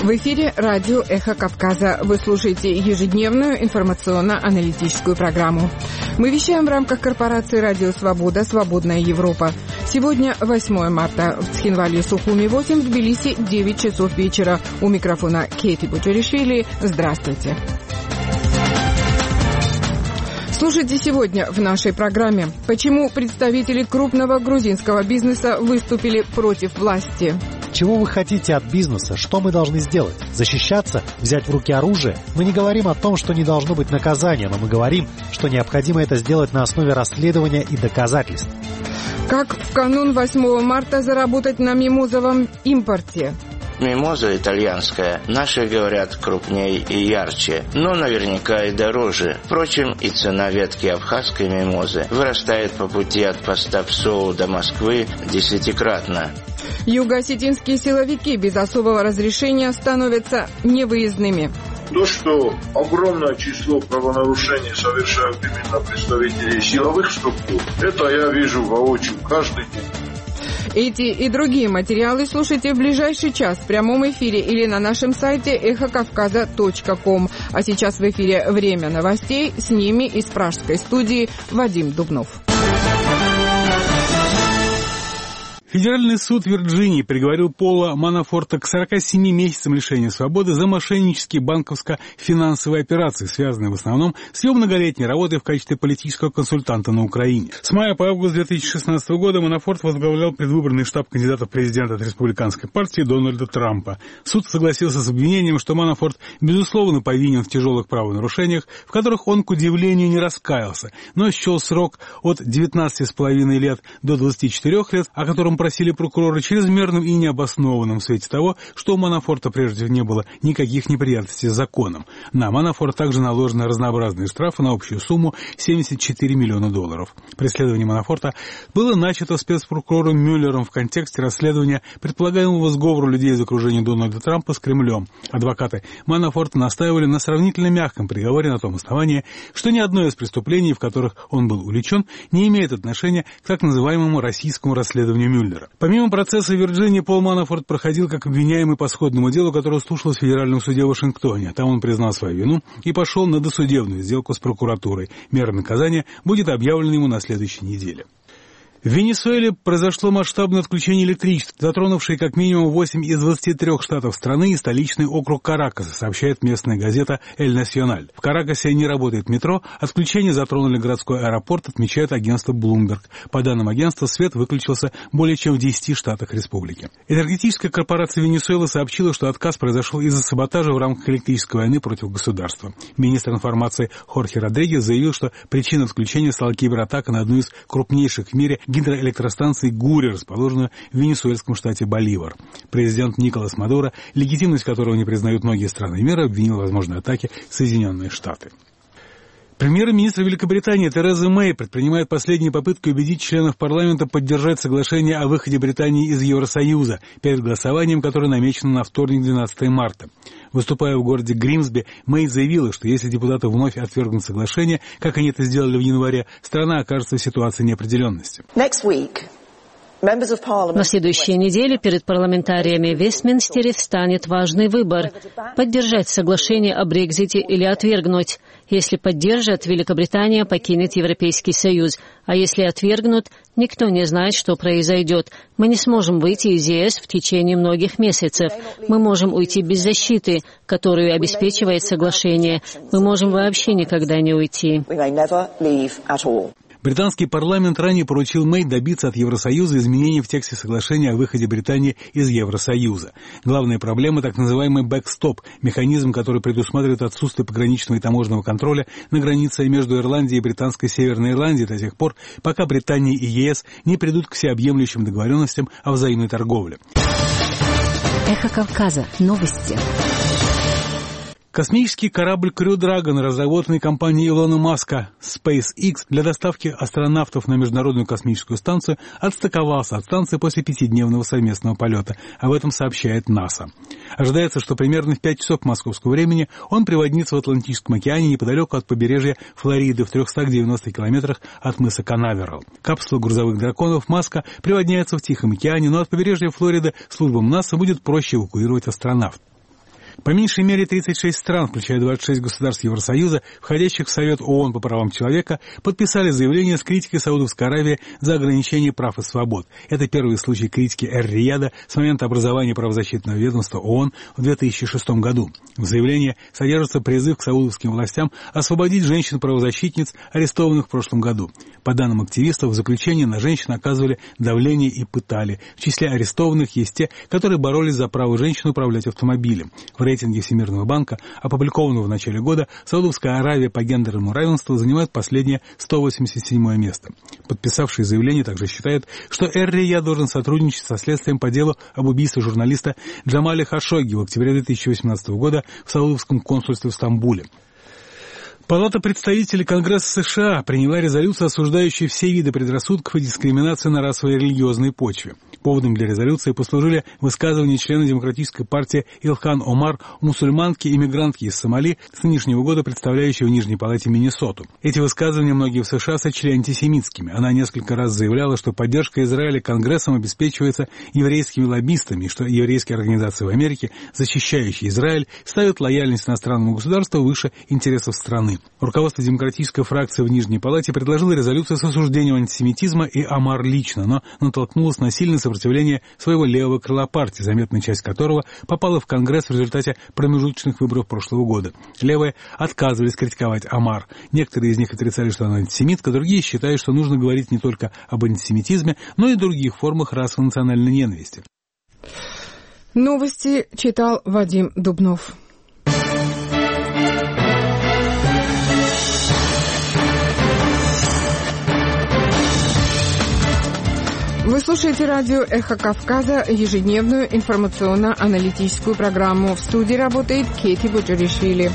В эфире радио «Эхо Кавказа». Вы слушаете ежедневную информационно-аналитическую программу. Мы вещаем в рамках корпорации «Радио Свобода. Свободная Европа». Сегодня 8 марта. В Цхинвале, Сухуми 8, в Тбилиси 9 часов вечера. У микрофона Кейти Бутюришвили. Здравствуйте. Слушайте сегодня в нашей программе. Почему представители крупного грузинского бизнеса выступили против власти? Чего вы хотите от бизнеса? Что мы должны сделать? Защищаться? Взять в руки оружие? Мы не говорим о том, что не должно быть наказания, но мы говорим, что необходимо это сделать на основе расследования и доказательств. Как в канун 8 марта заработать на мимозовом импорте? Мимоза итальянская, наши говорят, крупнее и ярче, но наверняка и дороже. Впрочем, и цена ветки абхазской мимозы вырастает по пути от поста ПСОУ до Москвы 10-кратно. Юго-осетинские силовики без особого разрешения становятся невыездными. То, что огромное число правонарушений совершают именно представители силовых структур, это я вижу воочию каждый день. Эти и другие материалы слушайте в ближайший час в прямом эфире или на нашем сайте эхокавказа.ком. А сейчас в эфире «Время новостей». С ними из пражской студии Вадим Дубнов. Федеральный суд Вирджинии приговорил Пола Манафорта к 47 месяцам лишения свободы за мошеннические банковско-финансовые операции, связанные в основном с его многолетней работой в качестве политического консультанта на Украине. С мая по август 2016 года Манафорт возглавлял предвыборный штаб кандидата в президенты от республиканской партии Дональда Трампа. Суд согласился с обвинением, что Манафорт безусловно повинен в тяжелых правонарушениях, в которых он, к удивлению, не раскаялся, но счел срок от 19,5 лет до 24 лет, о котором просили прокуроры, чрезмерным и необоснованным в свете того, что у Манафорта прежде не было никаких неприятностей с законом. На Манафорта также наложены разнообразные штрафы на общую сумму $74 миллиона. Преследование Манафорта было начато спецпрокурором Мюллером в контексте расследования предполагаемого сговора людей из окружения Дональда Трампа с Кремлем. Адвокаты Манафорта настаивали на сравнительно мягком приговоре на том основании, что ни одно из преступлений, в которых он был увлечен, не имеет отношения к так называемому российскому расследованию Мюллера. Помимо процесса в Вирджинии, Пол Манафорт проходил как обвиняемый по сходному делу, которое слушалось в Федеральном суде в Вашингтоне. Там он признал свою вину и пошел на досудебную сделку с прокуратурой. Мера наказания будет объявлена ему на следующей неделе. В Венесуэле произошло масштабное отключение электричества, затронувшее как минимум 8 из 23 штатов страны и столичный округ Каракаса, сообщает местная газета «Эль Националь». В Каракасе не работает метро, отключение затронули городской аэропорт, отмечает агентство Bloomberg. По данным агентства, свет выключился более чем в 10 штатах республики. Энергетическая корпорация Венесуэлы сообщила, что отказ произошел из-за саботажа в рамках электрической войны против государства. Министр информации Хорхе Родригес заявил, что причиной отключения стала кибератака на одну из крупнейших в мире гидроэлектростанции Гури, расположенную в венесуэльском штате Боливар. Президент Николас Мадуро, легитимность которого не признают многие страны мира, обвинил в возможной атаке Соединенные Штаты. Премьер-министр Великобритании Тереза Мэй предпринимает последние попытки убедить членов парламента поддержать соглашение о выходе Британии из Евросоюза перед голосованием, которое намечено на вторник, 12 марта. Выступая в городе Гримсби, Мэй заявила, что если депутаты вновь отвергнут соглашение, как они это сделали в январе, страна окажется в ситуации неопределенности. На следующей неделе перед парламентариями в Вестминстере встанет важный выбор – поддержать соглашение о Брексите или отвергнуть. Если поддержат, Великобритания покинет Европейский Союз, а если отвергнут, никто не знает, что произойдет. Мы не сможем выйти из ЕС в течение многих месяцев. Мы можем уйти без защиты, которую обеспечивает соглашение. Мы можем вообще никогда не уйти. Британский парламент ранее поручил Мэй добиться от Евросоюза изменений в тексте соглашения о выходе Британии из Евросоюза. Главная проблема – так называемый бэкстоп, механизм, который предусматривает отсутствие пограничного и таможенного контроля на границе между Ирландией и Британской Северной Ирландией до тех пор, пока Британия и ЕС не придут к всеобъемлющим договоренностям о взаимной торговле. Эхо Кавказа. Новости. Космический корабль Crew Dragon, разработанный компанией Илона Маска SpaceX для доставки астронавтов на Международную космическую станцию, отстыковался от станции после 5-дневного совместного полета. Об этом сообщает НАСА. Ожидается, что примерно в 5 часов московского времени он приводнится в Атлантическом океане неподалеку от побережья Флориды в 390 километрах от мыса Канаверал. Капсула грузовых драконов Маска приводняется в Тихом океане, но от побережья Флориды службам НАСА будет проще эвакуировать астронавтов. По меньшей мере 36 стран, включая 26 государств Евросоюза, входящих в Совет ООН по правам человека, подписали заявление с критикой Саудовской Аравии за ограничение прав и свобод. Это первый случай критики Эр-Рияда с момента образования правозащитного ведомства ООН в 2006 году. В заявлении содержится призыв к саудовским властям освободить женщин-правозащитниц, арестованных в прошлом году. По данным активистов, в заключении на женщин оказывали давление и пытали. В числе арестованных есть те, которые боролись за право женщин управлять автомобилем. В рейтинге Всемирного банка, опубликованного в начале года, Саудовская Аравия по гендерному равенству занимает последнее 187-е место. Подписавший заявление также считает, что Эр-Рияд должен сотрудничать со следствием по делу об убийстве журналиста Джамаля Хашогги в октябре 2018 года в Саудовском консульстве в Стамбуле. Палата представителей Конгресса США приняла резолюцию, осуждающую все виды предрассудков и дискриминации на расовой и религиозной почве. Поводом для резолюции послужили высказывания члена Демократической партии Илхан Омар, мусульманки-иммигрантки из Сомали, с нынешнего года представляющей в Нижней Палате Миннесоту. Эти высказывания многие в США сочли антисемитскими. Она несколько раз заявляла, что поддержка Израиля Конгрессом обеспечивается еврейскими лоббистами, и что еврейские организации в Америке, защищающие Израиль, ставят лояльность иностранному государству выше интересов страны. Руководство демократической фракции в Нижней Палате предложило резолюцию с осуждением антисемитизма, и Омар лично, но натолкнулась на сильное сопротивление своего левого крыла партии, заметная часть которого попала в Конгресс в результате промежуточных выборов прошлого года. Левые отказывались критиковать Омар. Некоторые из них отрицали, что она антисемитка, другие считают, что нужно говорить не только об антисемитизме, но и других формах расовой национальной ненависти. Новости читал Вадим Дубнов. Вы слушаете радио «Эхо Кавказа», ежедневную информационно-аналитическую программу. В студии работает Кети Буджаришвили.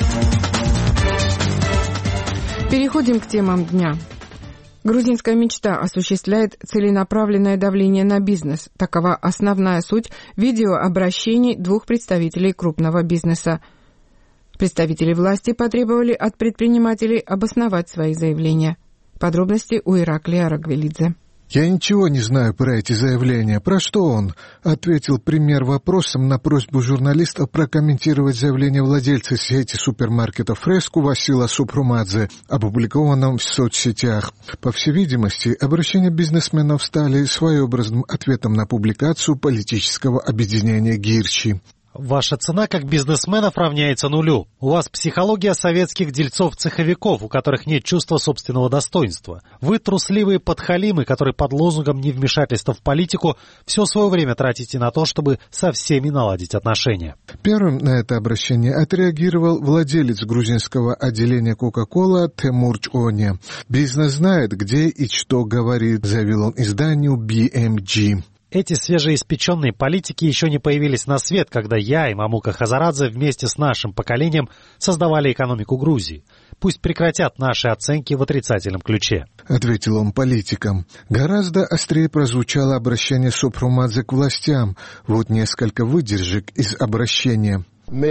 Переходим к темам дня. Грузинская мечта осуществляет целенаправленное давление на бизнес. Такова основная суть видеообращений двух представителей крупного бизнеса. Представители власти потребовали от предпринимателей обосновать свои заявления. Подробности у Ираклия Рагвелидзе. «Я ничего не знаю про эти заявления. Про что он?» — ответил премьер вопросом на просьбу журналистов прокомментировать заявление владельца сети супермаркетов «Фреску» Васила Супрумадзе, опубликованном в соцсетях. По всей видимости, обращения бизнесменов стали своеобразным ответом на публикацию политического объединения «Гирчи». Ваша цена как бизнесменов равняется нулю. У вас психология советских дельцов-цеховиков, у которых нет чувства собственного достоинства. Вы трусливые подхалимы, которые под лозунгом невмешательства в политику все свое время тратите на то, чтобы со всеми наладить отношения. Первым на это обращение отреагировал владелец грузинского отделения Coca-Cola Темур Чоня. «Бизнес знает, где и что говорит», — заявил он изданию BMG. Эти свежеиспеченные политики еще не появились на свет, когда я и Мамука Хазарадзе вместе с нашим поколением создавали экономику Грузии. Пусть прекратят наши оценки в отрицательном ключе. Ответил он политикам. Гораздо острее прозвучало обращение Супрумадзе к властям. Вот несколько выдержек из обращения.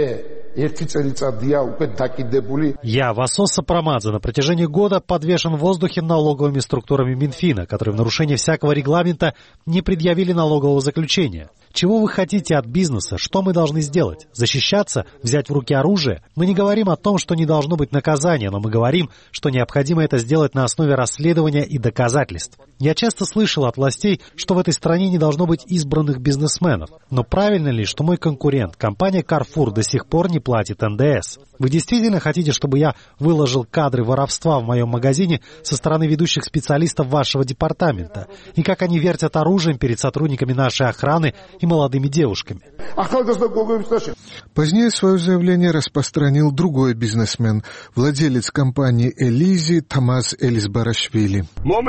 Я, Васос Сопромадзе, на протяжении года подвешен в воздухе налоговыми структурами Минфина, которые в нарушении всякого регламента не предъявили налогового заключения. Чего вы хотите от бизнеса? Что мы должны сделать? Защищаться? Взять в руки оружие? Мы не говорим о том, что не должно быть наказания, но мы говорим, что необходимо это сделать на основе расследования и доказательств. Я часто слышал от властей, что в этой стране не должно быть избранных бизнесменов. Но правильно ли, что мой конкурент, компания Carrefour, до сих пор не платит НДС? Вы действительно хотите, чтобы я выложил кадры воровства в моем магазине со стороны ведущих специалистов вашего департамента? И как они вертят оружием перед сотрудниками нашей охраны и молодыми девушками? Позднее свое заявление распространил другой бизнесмен, владелец компании «Элизи» Тамас Элисбарашвили.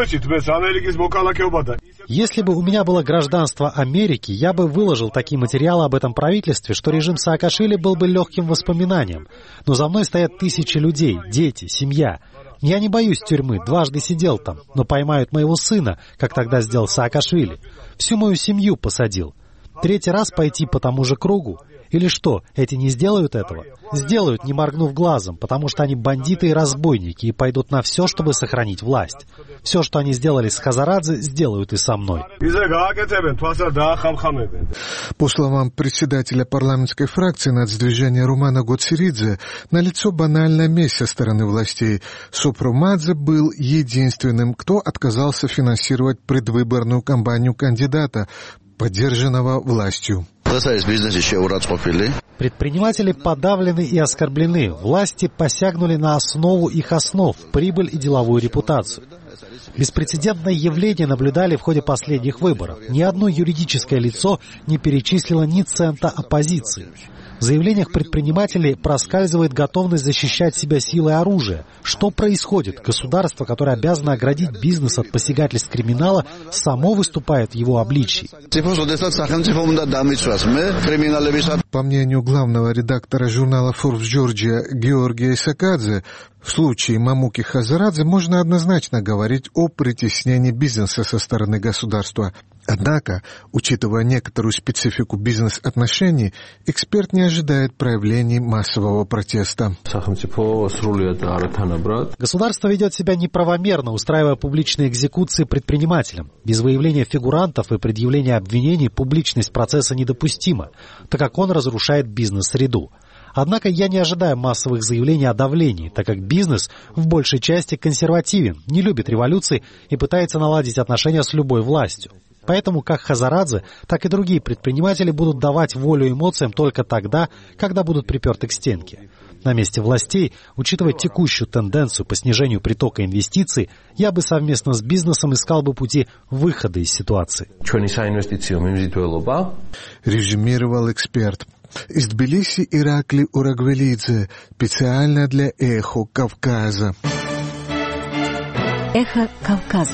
Если бы у меня было гражданство Америки, я бы выложил такие материалы об этом правительстве, что режим Саакашвили был бы легким воспоминанием. Но за мной стоят тысячи людей, дети, семья. Я не боюсь тюрьмы, дважды сидел там, но поймают моего сына, как тогда сделал Саакашвили. Всю мою семью посадил. Третий раз пойти по тому же кругу. Или что, эти не сделают этого? Сделают, не моргнув глазом, потому что они бандиты и разбойники и пойдут на все, чтобы сохранить власть. Все, что они сделали с Хазарадзе, сделают и со мной. По словам председателя парламентской фракции нацдвижения Румана Гоциридзе, налицо банальная месть со стороны властей. Супрумадзе был единственным, кто отказался финансировать предвыборную кампанию кандидата, поддержанного властью. Предприниматели подавлены и оскорблены. Власти посягнули на основу их основ – прибыль и деловую репутацию. Беспрецедентное явление наблюдали в ходе последних выборов. Ни одно юридическое лицо не перечислило ни цента оппозиции. В заявлениях предпринимателей проскальзывает готовность защищать себя силой оружия. Что происходит? Государство, которое обязано оградить бизнес от посягательств криминала, само выступает в его обличии. По мнению главного редактора журнала Forbes Georgia Георгия Исакадзе, в случае Мамуки Хазарадзе можно однозначно говорить о притеснении бизнеса со стороны государства. Однако, учитывая некоторую специфику бизнес-отношений, эксперт не ожидает проявлений массового протеста. Государство ведет себя неправомерно, устраивая публичные экзекуции предпринимателям. Без выявления фигурантов и предъявления обвинений публичность процесса недопустима, так как он разрушает бизнес-среду. Однако я не ожидаю массовых заявлений о давлении, так как бизнес в большей части консервативен, не любит революции и пытается наладить отношения с любой властью. Поэтому как Хазарадзе, так и другие предприниматели будут давать волю эмоциям только тогда, когда будут приперты к стенке. На месте властей, учитывая текущую тенденцию по снижению притока инвестиций, я бы совместно с бизнесом искал бы пути выхода из ситуации. Резюмировал эксперт. Из Тбилиси Иракли Урагвелидзе, специально для «Эхо Кавказа». Эхо Кавказа.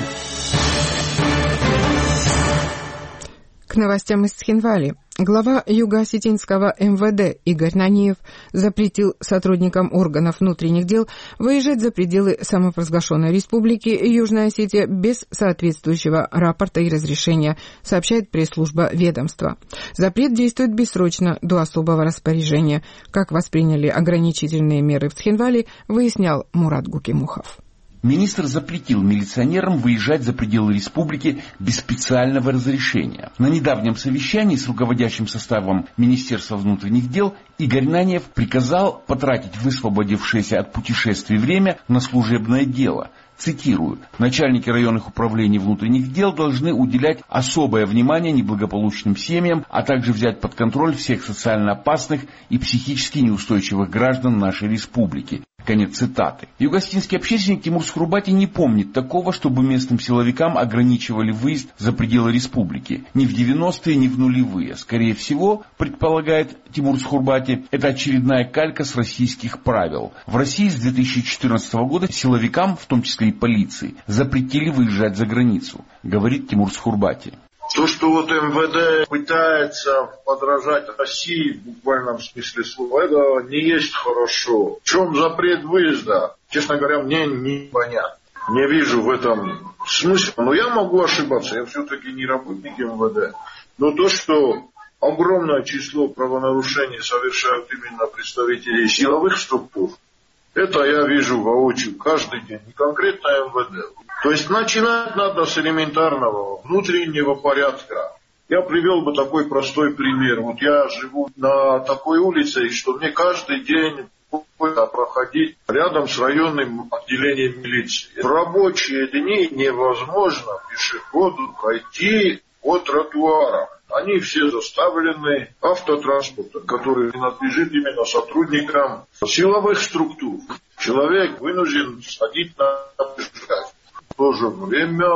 К новостям из Цхинвали. Глава Юго-Осетинского МВД Игорь Наниев запретил сотрудникам органов внутренних дел выезжать за пределы самопровозглашенной республики Южная Осетия без соответствующего рапорта и разрешения, сообщает пресс-служба ведомства. Запрет действует бессрочно до особого распоряжения. Как восприняли ограничительные меры в Цхинвали, выяснял Мурат Гукимухов. Министр запретил милиционерам выезжать за пределы республики без специального разрешения. На недавнем совещании с руководящим составом Министерства внутренних дел Игорь Наниев приказал потратить высвободившееся от путешествий время на служебное дело. Цитирую: «Начальники районных управлений внутренних дел должны уделять особое внимание неблагополучным семьям, а также взять под контроль всех социально опасных и психически неустойчивых граждан нашей республики». Конец цитаты. Юго-осетинский общественник Тимур Схурбати не помнит такого, чтобы местным силовикам ограничивали выезд за пределы республики. Ни в 90-е, ни в нулевые. Скорее всего, предполагает Тимур Схурбати, это очередная калька с российских правил. В России с 2014 года силовикам, в том числе и полиции, запретили выезжать за границу, говорит Тимур Схурбати. То, что вот МВД пытается подражать России в буквальном смысле слова, это не есть хорошо. В чем запрет выезда? Честно говоря, мне не понятно. Не вижу в этом смысла. Но я могу ошибаться, я все-таки не работник МВД. Но то, что огромное число правонарушений совершают именно представители силовых структур, это я вижу воочию каждый день, не конкретно МВД. То есть начинать надо с элементарного внутреннего порядка. Я привел бы такой простой пример. Вот я живу на такой улице, что мне каждый день проходить рядом с районным отделением милиции. В рабочие дни невозможно пешеходу пройти по тротуарам. Они все заставлены автотранспортом, который принадлежит именно сотрудникам силовых структур. Человек вынужден сходить на пешехода. В то же время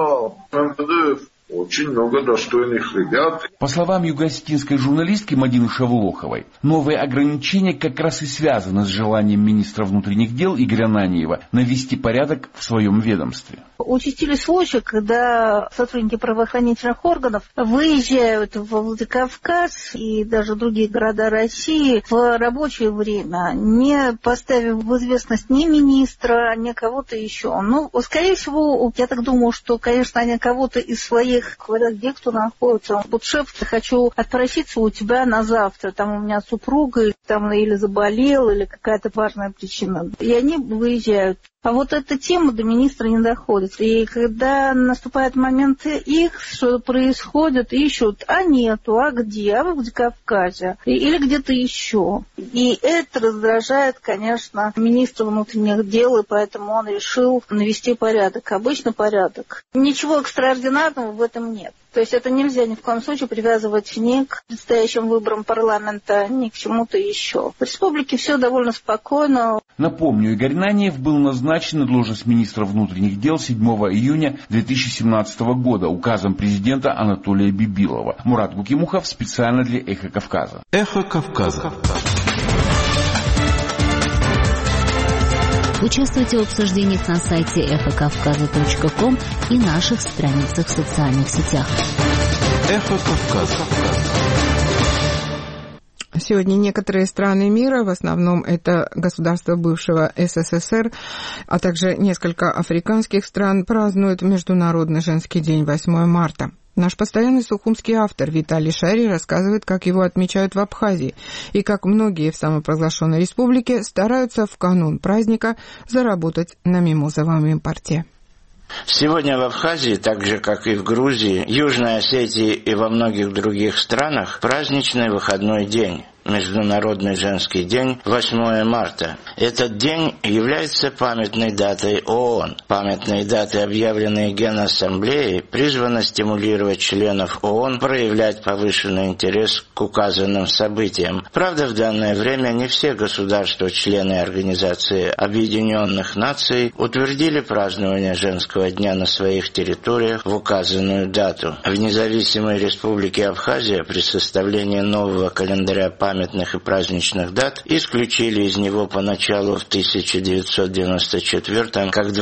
МВД очень много достойных ребят. По словам юго-осетинской журналистки Мадины Шавлоховой, новые ограничения как раз и связаны с желанием министра внутренних дел Игоря Наниева навести порядок в своем ведомстве. Участились случаи, когда сотрудники правоохранительных органов выезжают в Владикавказ и даже другие города России в рабочее время, не поставив в известность ни министра, ни кого-то еще. Ну, скорее всего, я так думаю, что, конечно, они кого-то из своих них, говорят, где кто находится. Вот шеф, хочу отпроситься у тебя на завтра. Там у меня супруга там или заболел, или какая-то важная причина. И они выезжают. А вот эта тема до министра не доходит. И когда наступает момент их, что происходит, ищут, а нету, а где, а в Владикавказе, или где-то еще. И это раздражает, конечно, министра внутренних дел, и поэтому он решил навести порядок. Обычно порядок. Ничего экстраординарного в этом нет. То есть это нельзя ни в коем случае привязывать ни к предстоящим выборам парламента, ни к чему-то еще. В республике все довольно спокойно. Напомню, Игорь Наниев был назначен на должность министра внутренних дел 7 июня 2017 года указом президента Анатолия Бибилова. Мурат Гукимухов специально для «Эхо Кавказа». «Эхо Кавказа». Участвуйте в обсуждениях на сайте эхокавказа.ком и наших страницах в социальных сетях. «Эхо Кавказа». Сегодня некоторые страны мира, в основном это государства бывшего СССР, а также несколько африканских стран, празднуют Международный женский день 8 марта. Наш постоянный сухумский автор Виталий Шари рассказывает, как его отмечают в Абхазии, и как многие в самопровозглашенной республике стараются в канун праздника заработать на мимозовом импорте. Сегодня в Абхазии, так же как и в Грузии, Южной Осетии и во многих других странах, праздничный выходной день. Международный женский день 8 марта. Этот день является памятной датой ООН. Памятные даты, объявленные Генассамблеей, призваны стимулировать членов ООН проявлять повышенный интерес к указанным событиям. Правда, в данное время не все государства-члены Организации Объединенных Наций утвердили празднование женского дня на своих территориях в указанную дату. В независимой республике Абхазия при составлении нового календаря памятных и праздничных дат исключили из него поначалу в 1994 как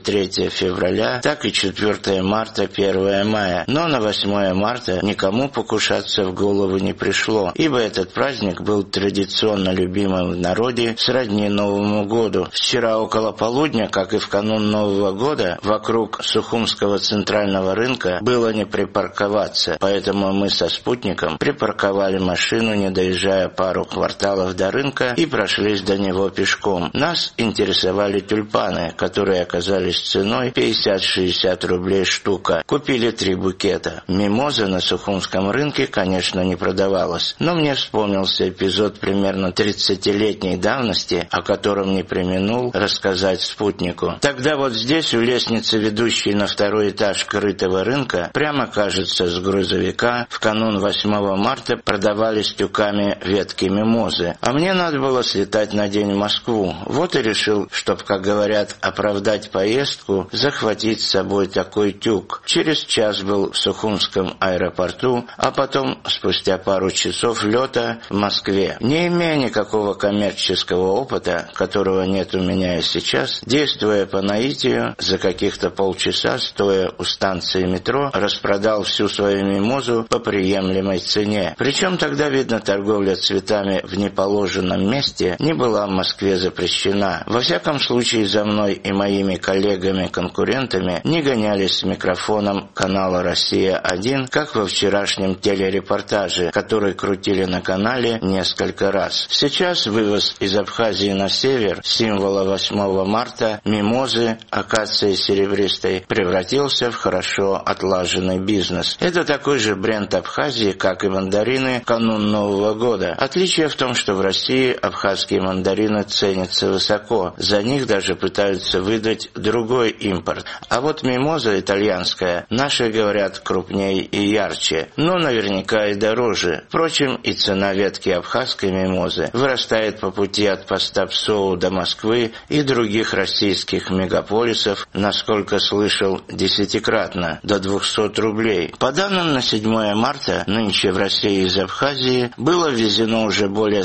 23 февраля, так и 4 марта, 1 мая. Но на 8 марта никому покушаться в голову не пришло, ибо этот праздник был традиционно любимым в народе сродни Новому году. Вчера около полудня, как и в канун Нового года, вокруг Сухумского центрального рынка было не припарковаться, поэтому мы со спутником припарковали машину, не доезжая пару кварталов до рынка, и прошлись до него пешком. Нас интересовали тюльпаны, которые оказались ценой 50-60 рублей штука. Купили 3 букета. Мимоза на Сухумском рынке, конечно, не продавалась, но мне вспомнился эпизод примерно 30-летней давности, о котором не преминул рассказать спутнику. Тогда вот здесь, у лестницы, ведущей на 2-й этаж крытого рынка, прямо, кажется, с грузовика, в канун 8 марта продавались тюками ветки мимозы. А мне надо было слетать на день в Москву. Вот и решил, чтоб, как говорят, оправдать поездку, захватить с собой такой тюк. Через час был в Сухумском аэропорту, а потом, спустя пару часов лета, в Москве. Не имея никакого коммерческого опыта, которого нет у меня и сейчас, действуя по наитию, за каких-то полчаса, стоя у станции метро, распродал всю свою мимозу по приемлемой цене. Причем тогда, видно, торговля цветами в неположенном месте не была в Москве запрещена. Во всяком случае, за мной и моими коллегами-конкурентами не гонялись с микрофоном канала «Россия-1», как во вчерашнем телерепортаже, который крутили на канале несколько раз. Сейчас вывоз из Абхазии на север символа 8 марта, мимозы, акации серебристой, превратился в хорошо отлаженный бизнес. Это такой же бренд Абхазии, как и мандарины в канун Нового года. Отличие в том, что в России абхазские мандарины ценятся высоко. За них даже пытаются выдать другой импорт. А вот мимоза итальянская, наши говорят, крупнее и ярче, но наверняка и дороже. Впрочем, и цена ветки абхазской мимозы вырастает по пути от поста ПСОУ до Москвы и других российских мегаполисов, насколько слышал, 10-кратно, до 200 рублей. По данным на 7 марта, нынче в России из Абхазии было ввезено уже более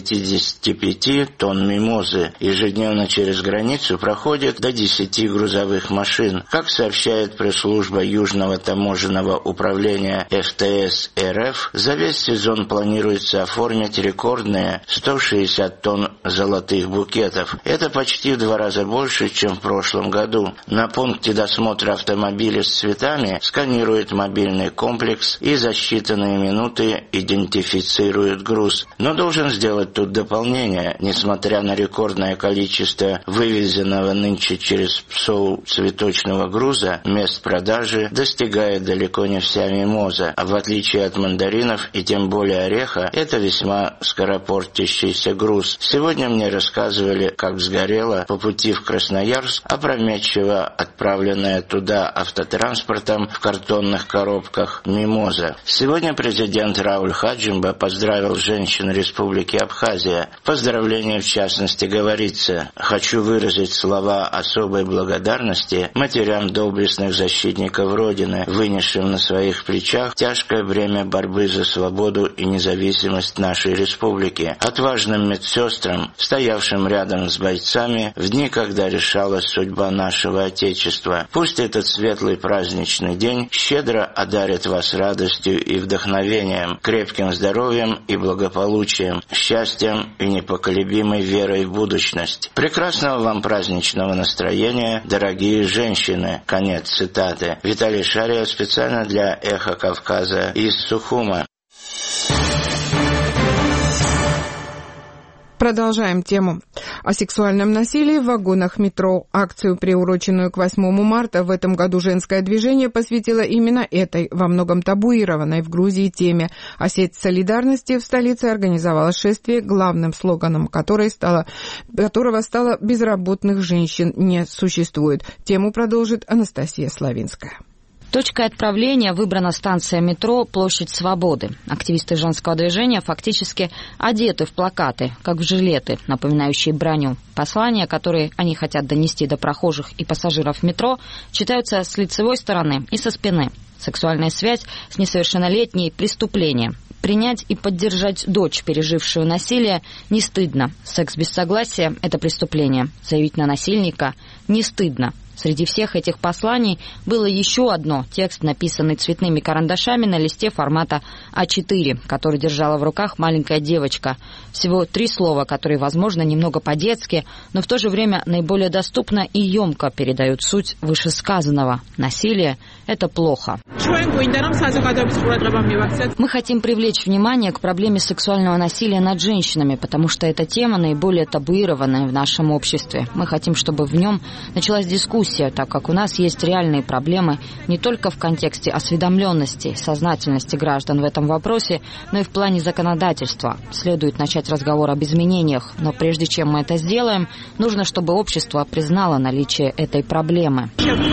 155 тонн мимозы. Ежедневно через границу проходит до 10 грузовых машин. Как сообщает пресс-служба Южного таможенного управления ФТС РФ, за весь сезон планируется оформить рекордные 160 тонн золотых букетов. Это почти в 2 раза больше, чем в прошлом году. На пункт пункте досмотра автомобиля с цветами сканирует мобильный комплекс и за считанные минуты идентифицирует груз. Но должен сделать тут дополнение. Несмотря на рекордное количество вывезенного нынче через ПСОУ цветочного груза, мест продажи достигает далеко не вся мимоза, а в отличие от мандаринов и тем более ореха, это весьма скоропортящийся груз. Сегодня мне рассказывали, как сгорела по пути в Красноярск опрометчиво отправленная туда автотранспортом в картонных коробках мимоза. Сегодня президент Рауль Хаджимба поздравил женщин Республики Абхазия. В поздравлении, в частности, говорится: «Хочу выразить слова особой благодарности матерям доблестных защитников Родины, вынесшим на своих плечах тяжкое бремя борьбы за свободу и независимость нашей республики, отважным медсестрам, стоявшим рядом с бойцами в дни, когда решалась судьба нашего Отечества. Пусть этот светлый праздничный день щедро одарит вас радостью и вдохновением, крепким здоровьем и благополучием, счастьем и непоколебимой верой в будущность. Прекрасного вам праздничного настроения, дорогие женщины». Конец цитаты. Виталий Шария специально для «Эхо Кавказа» из Сухума. Продолжаем тему о сексуальном насилии в вагонах метро. Акцию, приуроченную к 8 марта, в этом году женское движение посвятило именно этой, во многом табуированной в Грузии теме. А сеть солидарности в столице организовала шествие, главным слоганом которого стало «Безработных женщин не существует». Тему продолжит Анастасия Славинская. Точкой отправления выбрана станция метро «Площадь Свободы». Активисты женского движения фактически одеты в плакаты, как в жилеты, напоминающие броню. Послания, которые они хотят донести до прохожих и пассажиров метро, читаются с лицевой стороны и со спины. Сексуальная связь с несовершеннолетней – преступление. Принять и поддержать дочь, пережившую насилие, не стыдно. Секс без согласия – это преступление. Заявить на насильника – не стыдно. Среди всех этих посланий было еще одно, текст, написанный цветными карандашами на листе формата А4, который держала в руках маленькая девочка. Всего 3 слова, которые, возможно, немного по-детски, но в то же время наиболее доступно и емко передают суть вышесказанного. Насилие – это плохо. Мы хотим привлечь внимание к проблеме сексуального насилия над женщинами, потому что эта тема наиболее табуированная в нашем обществе. Мы хотим, чтобы в нем началась дискуссия, так как у нас есть реальные проблемы не только в контексте осведомленности, сознательности граждан в этом вопросе, но и в плане законодательства. Следует начать разговор об изменениях, но прежде чем мы это сделаем, нужно, чтобы общество признало наличие этой проблемы.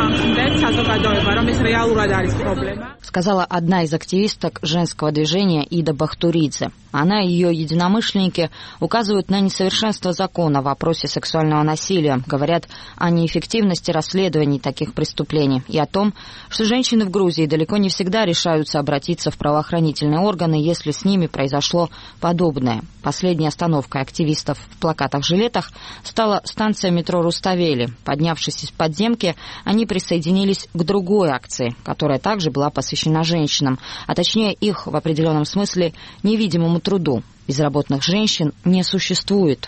Сказала одна из активисток женского движения Ида Бахтуридзе. Она и ее единомышленники указывают на несовершенство закона в вопросе сексуального насилия, говорят о неэффективности расследований таких преступлений и о том, что женщины в Грузии далеко не всегда решаются обратиться в правоохранительные органы, если с ними произошло подобное. Последней остановкой активистов в плакатах-жилетах стала станция метро Руставели. Поднявшись из подземки, они присоединились к другой акции, которая также была посвящена женщинам, а точнее их, в определенном смысле, невидимому труду. Безработных женщин не существует.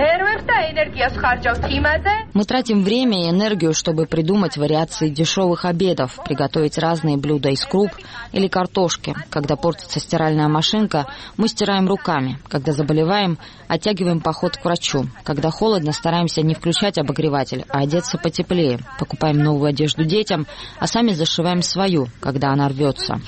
Мы тратим время и энергию, чтобы придумать вариации дешевых обедов, приготовить разные блюда из круп или картошки. Когда портится стиральная машинка, мы стираем руками. Когда заболеваем, оттягиваем поход к врачу. Когда холодно, стараемся не включать обогреватель, а одеться потеплее. Покупаем новую одежду детям, а сами зашиваем свою, когда она рвется.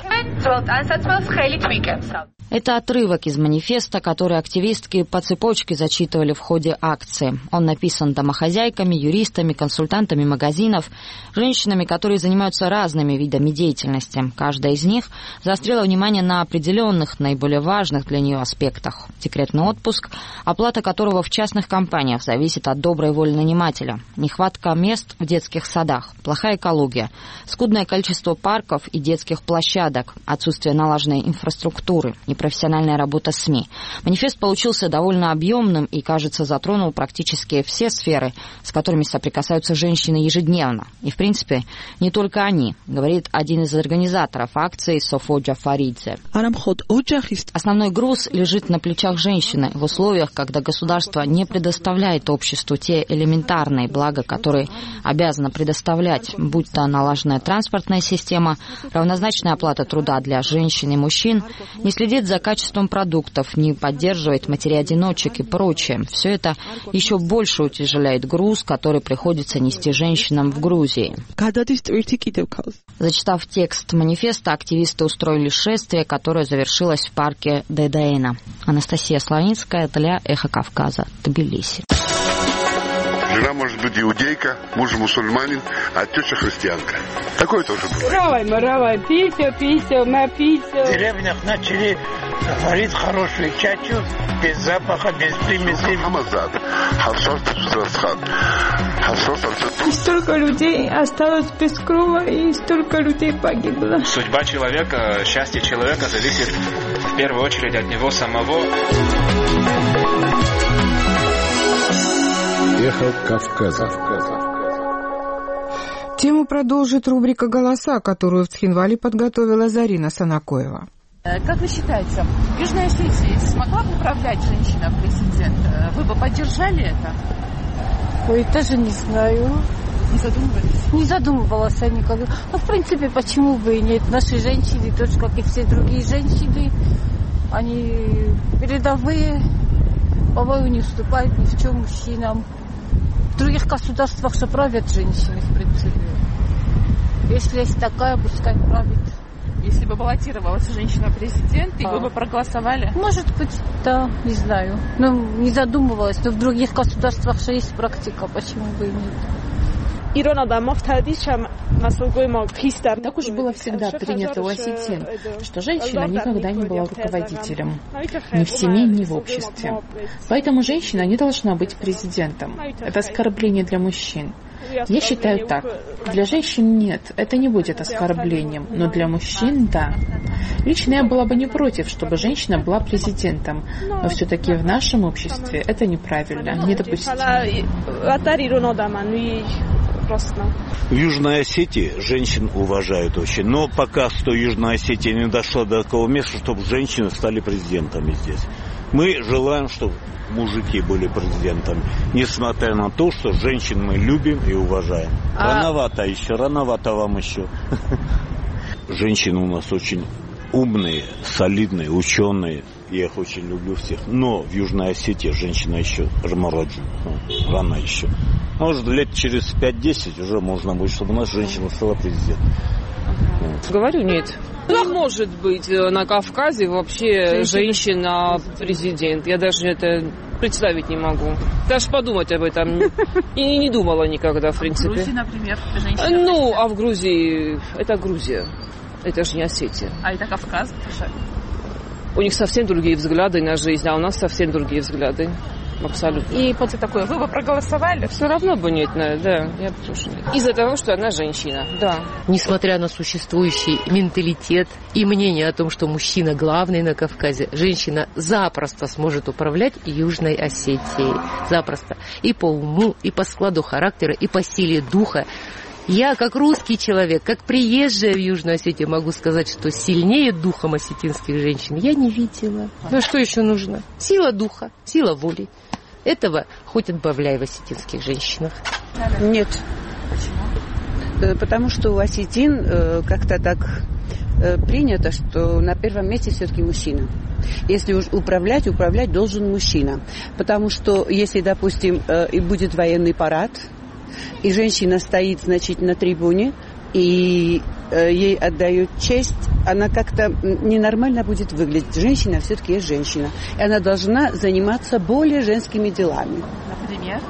Это отрывок из манифеста, который активистки по цепочке зачитывали в ходе акции. Он написан домохозяйками, юристами, консультантами магазинов, женщинами, которые занимаются разными видами деятельности. Каждая из них заострила внимание на определенных, наиболее важных для нее аспектах. Декретный отпуск, оплата которого в частных компаниях зависит от доброй воли нанимателя. Нехватка мест в детских садах, плохая экология, скудное количество парков и детских площадок, отсутствие налаженной инфраструктуры, профессиональная работа СМИ. Манифест получился довольно объемным и, кажется, затронул практически все сферы, с которыми соприкасаются женщины ежедневно. И, в принципе, не только они, говорит один из организаторов акции Софо Джафаридзе. Основной груз лежит на плечах женщины в условиях, когда государство не предоставляет обществу те элементарные блага, которые обязано предоставлять, будь то налаженная транспортная система, равнозначная оплата труда для женщин и мужчин, не следит за качеством продуктов, не поддерживает матерей-одиночек и прочее. Все это еще больше утяжеляет груз, который приходится нести женщинам в Грузии. Зачитав текст манифеста, активисты устроили шествие, которое завершилось в парке Дедаэна. Анастасия Славинская для «Эхо Кавказа», Тбилиси. Жена может быть иудейка, муж мусульманин, а теща христианка. Такое тоже бывает. В деревнях начали варить хорошую чачу, без запаха, без примесей. И столько людей осталось без крова, и столько людей погибло. Судьба человека, счастье человека зависит в первую очередь от него самого. Эхо Кавказа. Тему продолжит рубрика «Голоса», которую в Цхинвале подготовила Зарина Санакоева. Как вы считаете, Южная Осетия смогла бы управлять женщина-президент? Вы бы поддержали это? Ой, даже не знаю. Не задумывались? Не задумывалась я никогда. Ну, в принципе, почему бы и нет? Наши женщины, тоже как и все другие женщины, они передовые, по-моему, не уступают ни в чем мужчинам. В других государствах же правят женщины, в принципе. Если есть такая, пускай правит. Если бы баллотировалась женщина-президент, и вы бы проголосовали? Может быть, да, не знаю. Ну, не задумывалась, но в других государствах же есть практика, почему бы и нет. Так уж было всегда принято у осетин, что женщина никогда не была руководителем. Ни в семье, ни в обществе. Поэтому женщина не должна быть президентом. Это оскорбление для мужчин. Я считаю так. Для женщин нет, это не будет оскорблением, но для мужчин – да. Лично я была бы не против, чтобы женщина была президентом, но все-таки в нашем обществе это неправильно, недопустимо. В Южной Осетии женщин уважают очень, но пока что Южная Осетия не дошла до такого места, чтобы женщины стали президентами здесь. Мы желаем, чтобы мужики были президентами, несмотря на то, что женщин мы любим и уважаем. Рановато вам еще. Женщины у нас очень умные, солидные, ученые. Я их очень люблю всех. Но в Южной Осетии женщина еще рано еще. Может, лет через 5-10 уже можно будет, чтобы у нас женщина стала президентом. Говорю, нет. Как может быть на Кавказе вообще женщина-президент? Я даже это представить не могу. Даже подумать об этом и не думала никогда, в принципе. В Грузии, например, женщина. Ну, а в Грузии это Грузия. Это же не Осетия. А это Кавказ? У них совсем другие взгляды на жизнь, а у нас совсем другие взгляды. Абсолютно. И после такое, вы бы проголосовали? Все равно бы нет, да. Я бы тоже нет. Из-за того, что она женщина, да. Несмотря на существующий менталитет и мнение о том, что мужчина главный на Кавказе, женщина запросто сможет управлять Южной Осетией. Запросто. И по уму, и по складу характера, и по силе духа. Я, как русский человек, как приезжая в Южную Осетию, могу сказать, что сильнее духом осетинских женщин я не видела. Ну что еще нужно? Сила духа, сила воли. Этого хоть отбавляй в осетинских женщинах. Нет. Почему? Потому что у осетин как-то так принято, что на первом месте все-таки мужчина. Если уж управлять должен мужчина. Потому что если, допустим, и будет военный парад, и женщина стоит, значит, на трибуне, и ей отдают честь, она как-то ненормально будет выглядеть. Женщина все-таки есть женщина. И она должна заниматься более женскими делами. Например?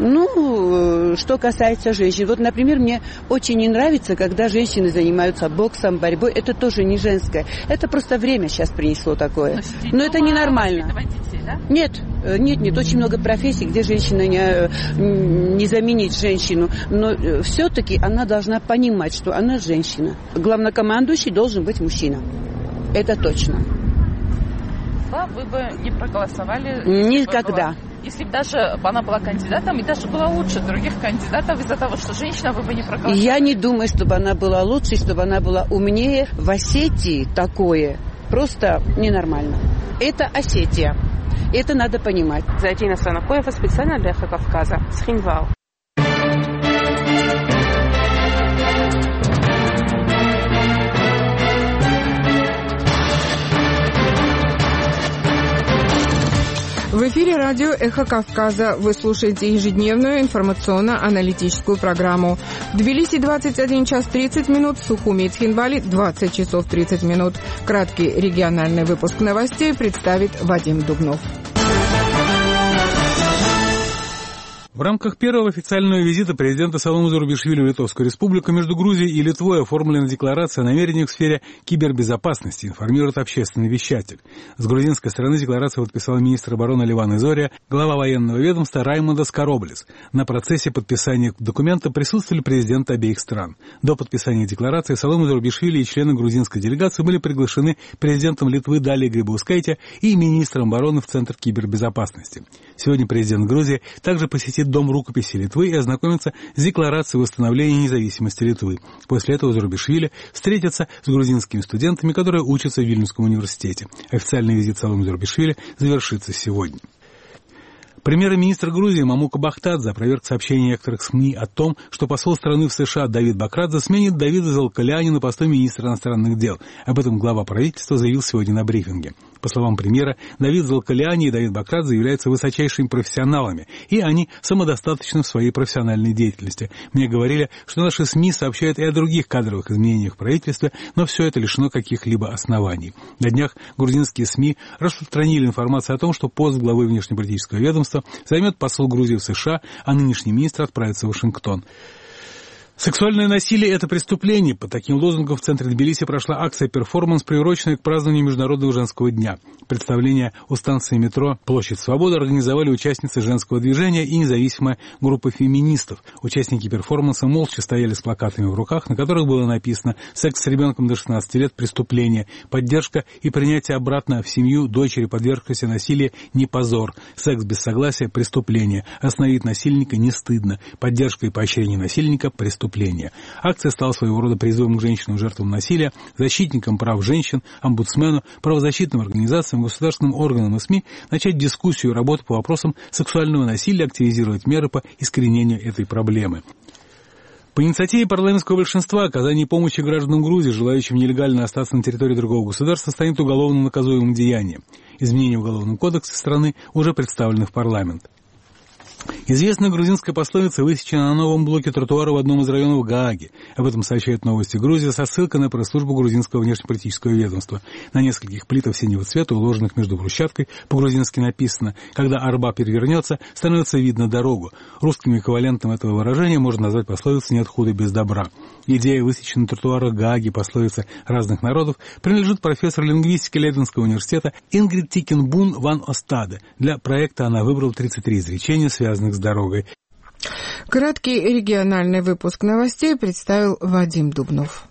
Ну, что касается женщин. Вот, например, мне очень не нравится, когда женщины занимаются боксом, борьбой. Это тоже не женское. Это просто время сейчас принесло такое. Но это ненормально. Да? Нет. Очень много профессий, где женщина не заменит женщину. Но все-таки она должна понимать, что она женщина. Главнокомандующий должен быть мужчина. Это точно. была, вы бы не проголосовали? Никогда. Если бы даже она была кандидатом, и даже была лучше других кандидатов из-за того, что женщина, вы бы не проголосовали? Я не думаю, чтобы она была лучше, чтобы она была умнее. В Осетии такое просто ненормально. Это Осетия. Это надо понимать. Зайдина Санакоева специально для «Эхо Кавказа» с Хинвал. В эфире радио «Эхо Кавказа». Вы слушаете ежедневную информационно-аналитическую программу. В Тбилиси 21 час 30 минут, в Сухуми и Цхинвале 20 часов 30 минут. Краткий региональный выпуск новостей представит Вадим Дубнов. В рамках первого официального визита президента Салома Зурбишвили в Литовскую республику между Грузией и Литвой оформлена декларация о намерениях в сфере кибербезопасности, информирует общественный вещатель. С грузинской стороны декларацию подписал министр обороны Ливан Изория, глава военного ведомства Раймондас Кароблис. На процессе подписания документа присутствовали президенты обеих стран. До подписания декларации Салома Зурбишвили и члены грузинской делегации были приглашены президентом Литвы Далией Грибаускайте и министром обороны в Центр кибербезопасности. Сегодня президент Грузии также посетит Дом рукописи Литвы и ознакомиться с декларацией восстановления независимости Литвы. После этого Зурбишвили встретится с грузинскими студентами, которые учатся в Вильнюсском университете. Официальный визит Салома Зурбишвили завершится сегодня. Премьер-министр Грузии Мамука Бахтадзе опроверг сообщения некоторых СМИ о том, что посол страны в США Давид Бакрадзе сменит Давида Залкаляни на посту министра иностранных дел. Об этом глава правительства заявил сегодня на брифинге. По словам премьера, Давид Залкаляни и Давид Бакрадзе являются высочайшими профессионалами, и они самодостаточны в своей профессиональной деятельности. Мне говорили, что наши СМИ сообщают и о других кадровых изменениях в правительстве, но все это лишено каких-либо оснований. На днях грузинские СМИ распространили информацию о том, что пост главы внешнеполитического ведомства займет посол Грузии в США, а нынешний министр отправится в Вашингтон. Сексуальное насилие – это преступление. Под таким лозунгом в центре Тбилиси прошла акция-перформанс, приуроченная к празднованию Международного женского дня. Представление у станции метро «Площадь Свободы» организовали участницы женского движения и независимая группа феминистов. Участники перформанса молча стояли с плакатами в руках, на которых было написано «Секс с ребенком до 16 лет – преступление», «Поддержка и принятие обратно в семью дочери, подвергшейся насилию – не позор», «Секс без согласия – преступление», «Остановить насильника – не стыдно», «Поддержка и поощрение насильника – преступление». Акция стала своего рода призывом к женщинам, жертвам насилия, защитникам прав женщин, омбудсмену, правозащитным организациям, государственным органам и СМИ начать дискуссию и работу по вопросам сексуального насилия, активизировать меры по искоренению этой проблемы. По инициативе парламентского большинства оказание помощи гражданам Грузии, желающим нелегально остаться на территории другого государства, станет уголовно наказуемым деянием. Изменения в Уголовном кодексе страны уже представлены в парламент. Известная грузинская пословица высечена на новом блоке тротуара в одном из районов Гааги. Об этом сообщает «Новости Грузии» со ссылкой на пресс-службу грузинского внешнеполитического ведомства. На нескольких плитах синего цвета, уложенных между брусчаткой, по-грузински написано «Когда арба перевернется, становится видно дорогу». Русским эквивалентом этого выражения можно назвать пословицу «Нет худа без добра». Идея высеченной на тротуарах Гааги пословицы разных народов принадлежит профессору лингвистики Лейденского университета Ингрид Тикенбун ван Остаде. Для проекта она выбрала 33 изречения, связанных с дорогой. Краткий региональный выпуск новостей представил Вадим Дубнов.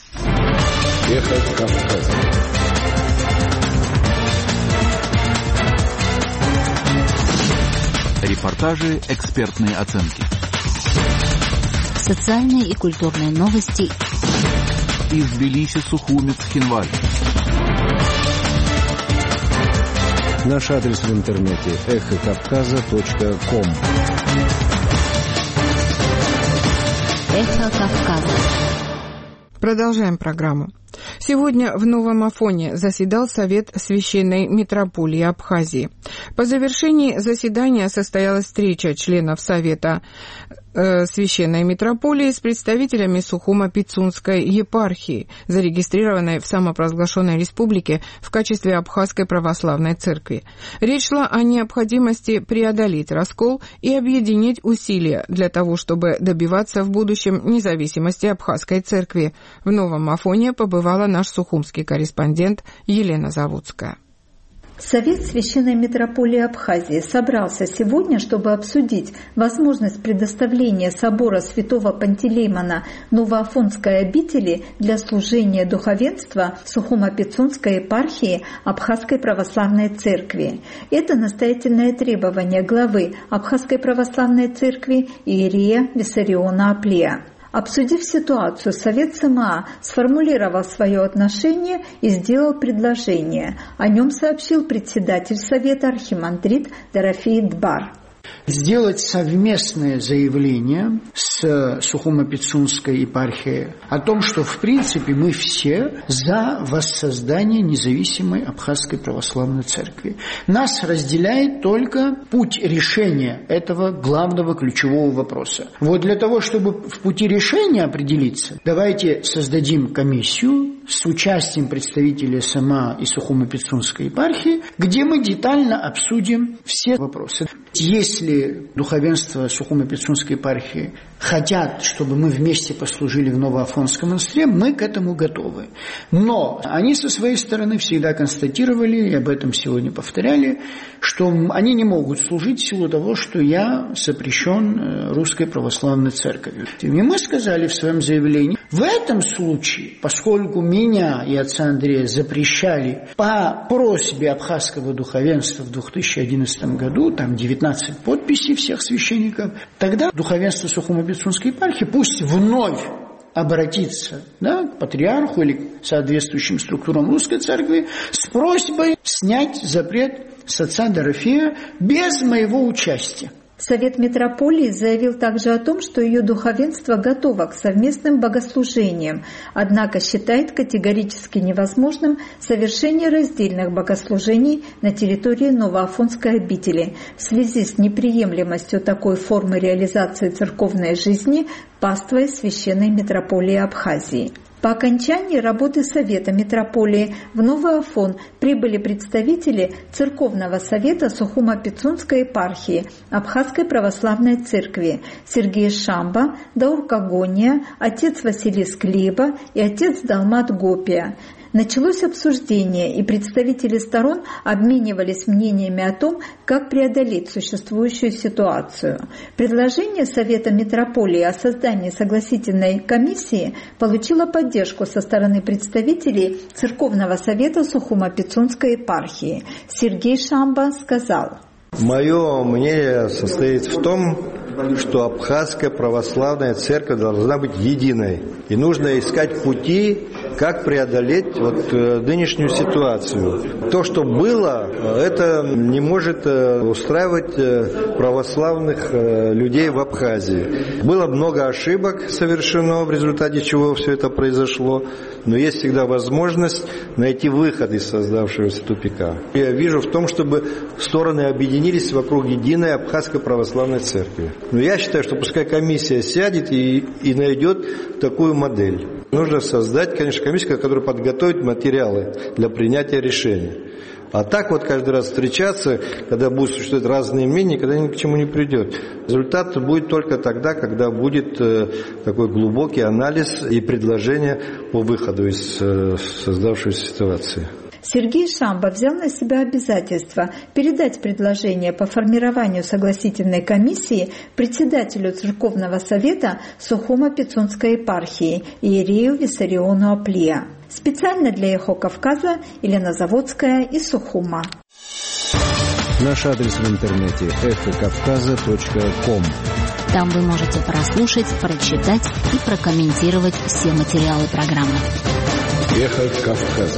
Эхо Кавказа. Репортажи, экспертные оценки. Социальные и культурные новости. Из Тбилиси, Сухуми, Цхинваль. Наш адрес в интернете эхокавказа.ком. Эхо Кавказа. Продолжаем программу. Сегодня в Новом Афоне заседал Совет Священной Митрополии Абхазии. По завершении заседания состоялась встреча членов Совета Священной Митрополии с представителями Сухумо-Пицунской епархии, зарегистрированной в самопровозглашенной республике в качестве Абхазской православной церкви. Речь шла о необходимости преодолеть раскол и объединить усилия для того, чтобы добиваться в будущем независимости Абхазской церкви. В Новом Афоне побывала наш сухумский корреспондент Елена Заводская. Совет Священной Митрополии Абхазии собрался сегодня, чтобы обсудить возможность предоставления собора святого Пантелеймона Новоафонской обители для служения духовенства Сухумо-Пицунской епархии Абхазской православной церкви. Это настоятельное требование главы Абхазской православной церкви иерея Виссариона Аплия. Обсудив ситуацию, Совет СМА сформулировал свое отношение и сделал предложение. О нем сообщил председатель Совета архимандрит Дорофей Дбар. Сделать совместное заявление с Сухумо-Пицунской епархией о том, что в принципе мы все за воссоздание независимой Абхазской православной церкви. Нас разделяет только путь решения этого главного ключевого вопроса. Вот для того, чтобы в пути решения определиться, давайте создадим комиссию с участием представителей СМА и Сухумо-Пицунской епархии, где мы детально обсудим все вопросы. Если духовенство Сухумо-Пицунской епархии хотят, чтобы мы вместе послужили в Новоафонском монастыре, мы к этому готовы. Но они со своей стороны всегда констатировали, и об этом сегодня повторяли, что они не могут служить в силу того, что я сопрещен Русской Православной Церковью. И мы сказали в своем заявлении, в этом случае, поскольку меня и отца Андрея запрещали по просьбе абхазского духовенства в 2011 году, там 19 подписей всех священников, тогда духовенство Сухумо-Пицунской епархии пусть вновь обратиться к патриарху или к соответствующим структурам Русской Церкви с просьбой снять запрет с отца Дорофея без моего участия. Совет Митрополии заявил также о том, что ее духовенство готово к совместным богослужениям, однако считает категорически невозможным совершение раздельных богослужений на территории Новоафонской обители в связи с неприемлемостью такой формы реализации церковной жизни паствой Священной Митрополии Абхазии. По окончании работы Совета Митрополии в Новый Афон прибыли представители Церковного совета Сухумо-Пицунской епархии Абхазской православной церкви Сергей Шамба, Даур Кагония, отец Василий Склеба и отец Далмат Гопия. Началось обсуждение, и представители сторон обменивались мнениями о том, как преодолеть существующую ситуацию. Предложение Совета Митрополии о создании согласительной комиссии получило поддержку со стороны представителей Церковного совета Сухумо-Пицунской епархии. Сергей Шамба сказал: «Мое мнение состоит в том, что Абхазская православная церковь должна быть единой. И нужно искать пути, как преодолеть нынешнюю ситуацию. То, что было, это не может устраивать православных людей в Абхазии. Было много ошибок совершено, в результате чего все это произошло, но есть всегда возможность найти выход из создавшегося тупика. Я вижу в том, чтобы стороны объединились вокруг единой Абхазской православной церкви. Но я считаю, что пускай комиссия сядет и найдет такую модель. Нужно создать, конечно, комиссию, которая подготовит материалы для принятия решений. А так каждый раз встречаться, когда будут существовать разные мнения, когда ни к чему не придет. Результат будет только тогда, когда будет такой глубокий анализ и предложение по выходу из создавшейся ситуации. Сергей Шамба взял на себя обязательство передать предложение по формированию согласительной комиссии председателю Церковного совета Сухумо-Пицунской епархии иерею Виссариону Аплия. Специально для «Эхо Кавказа» Елена Заводская из Сухума. Наш адрес в интернете эхокавказа.ком. Там вы можете прослушать, прочитать и прокомментировать все материалы программы. Эхо Кавказа.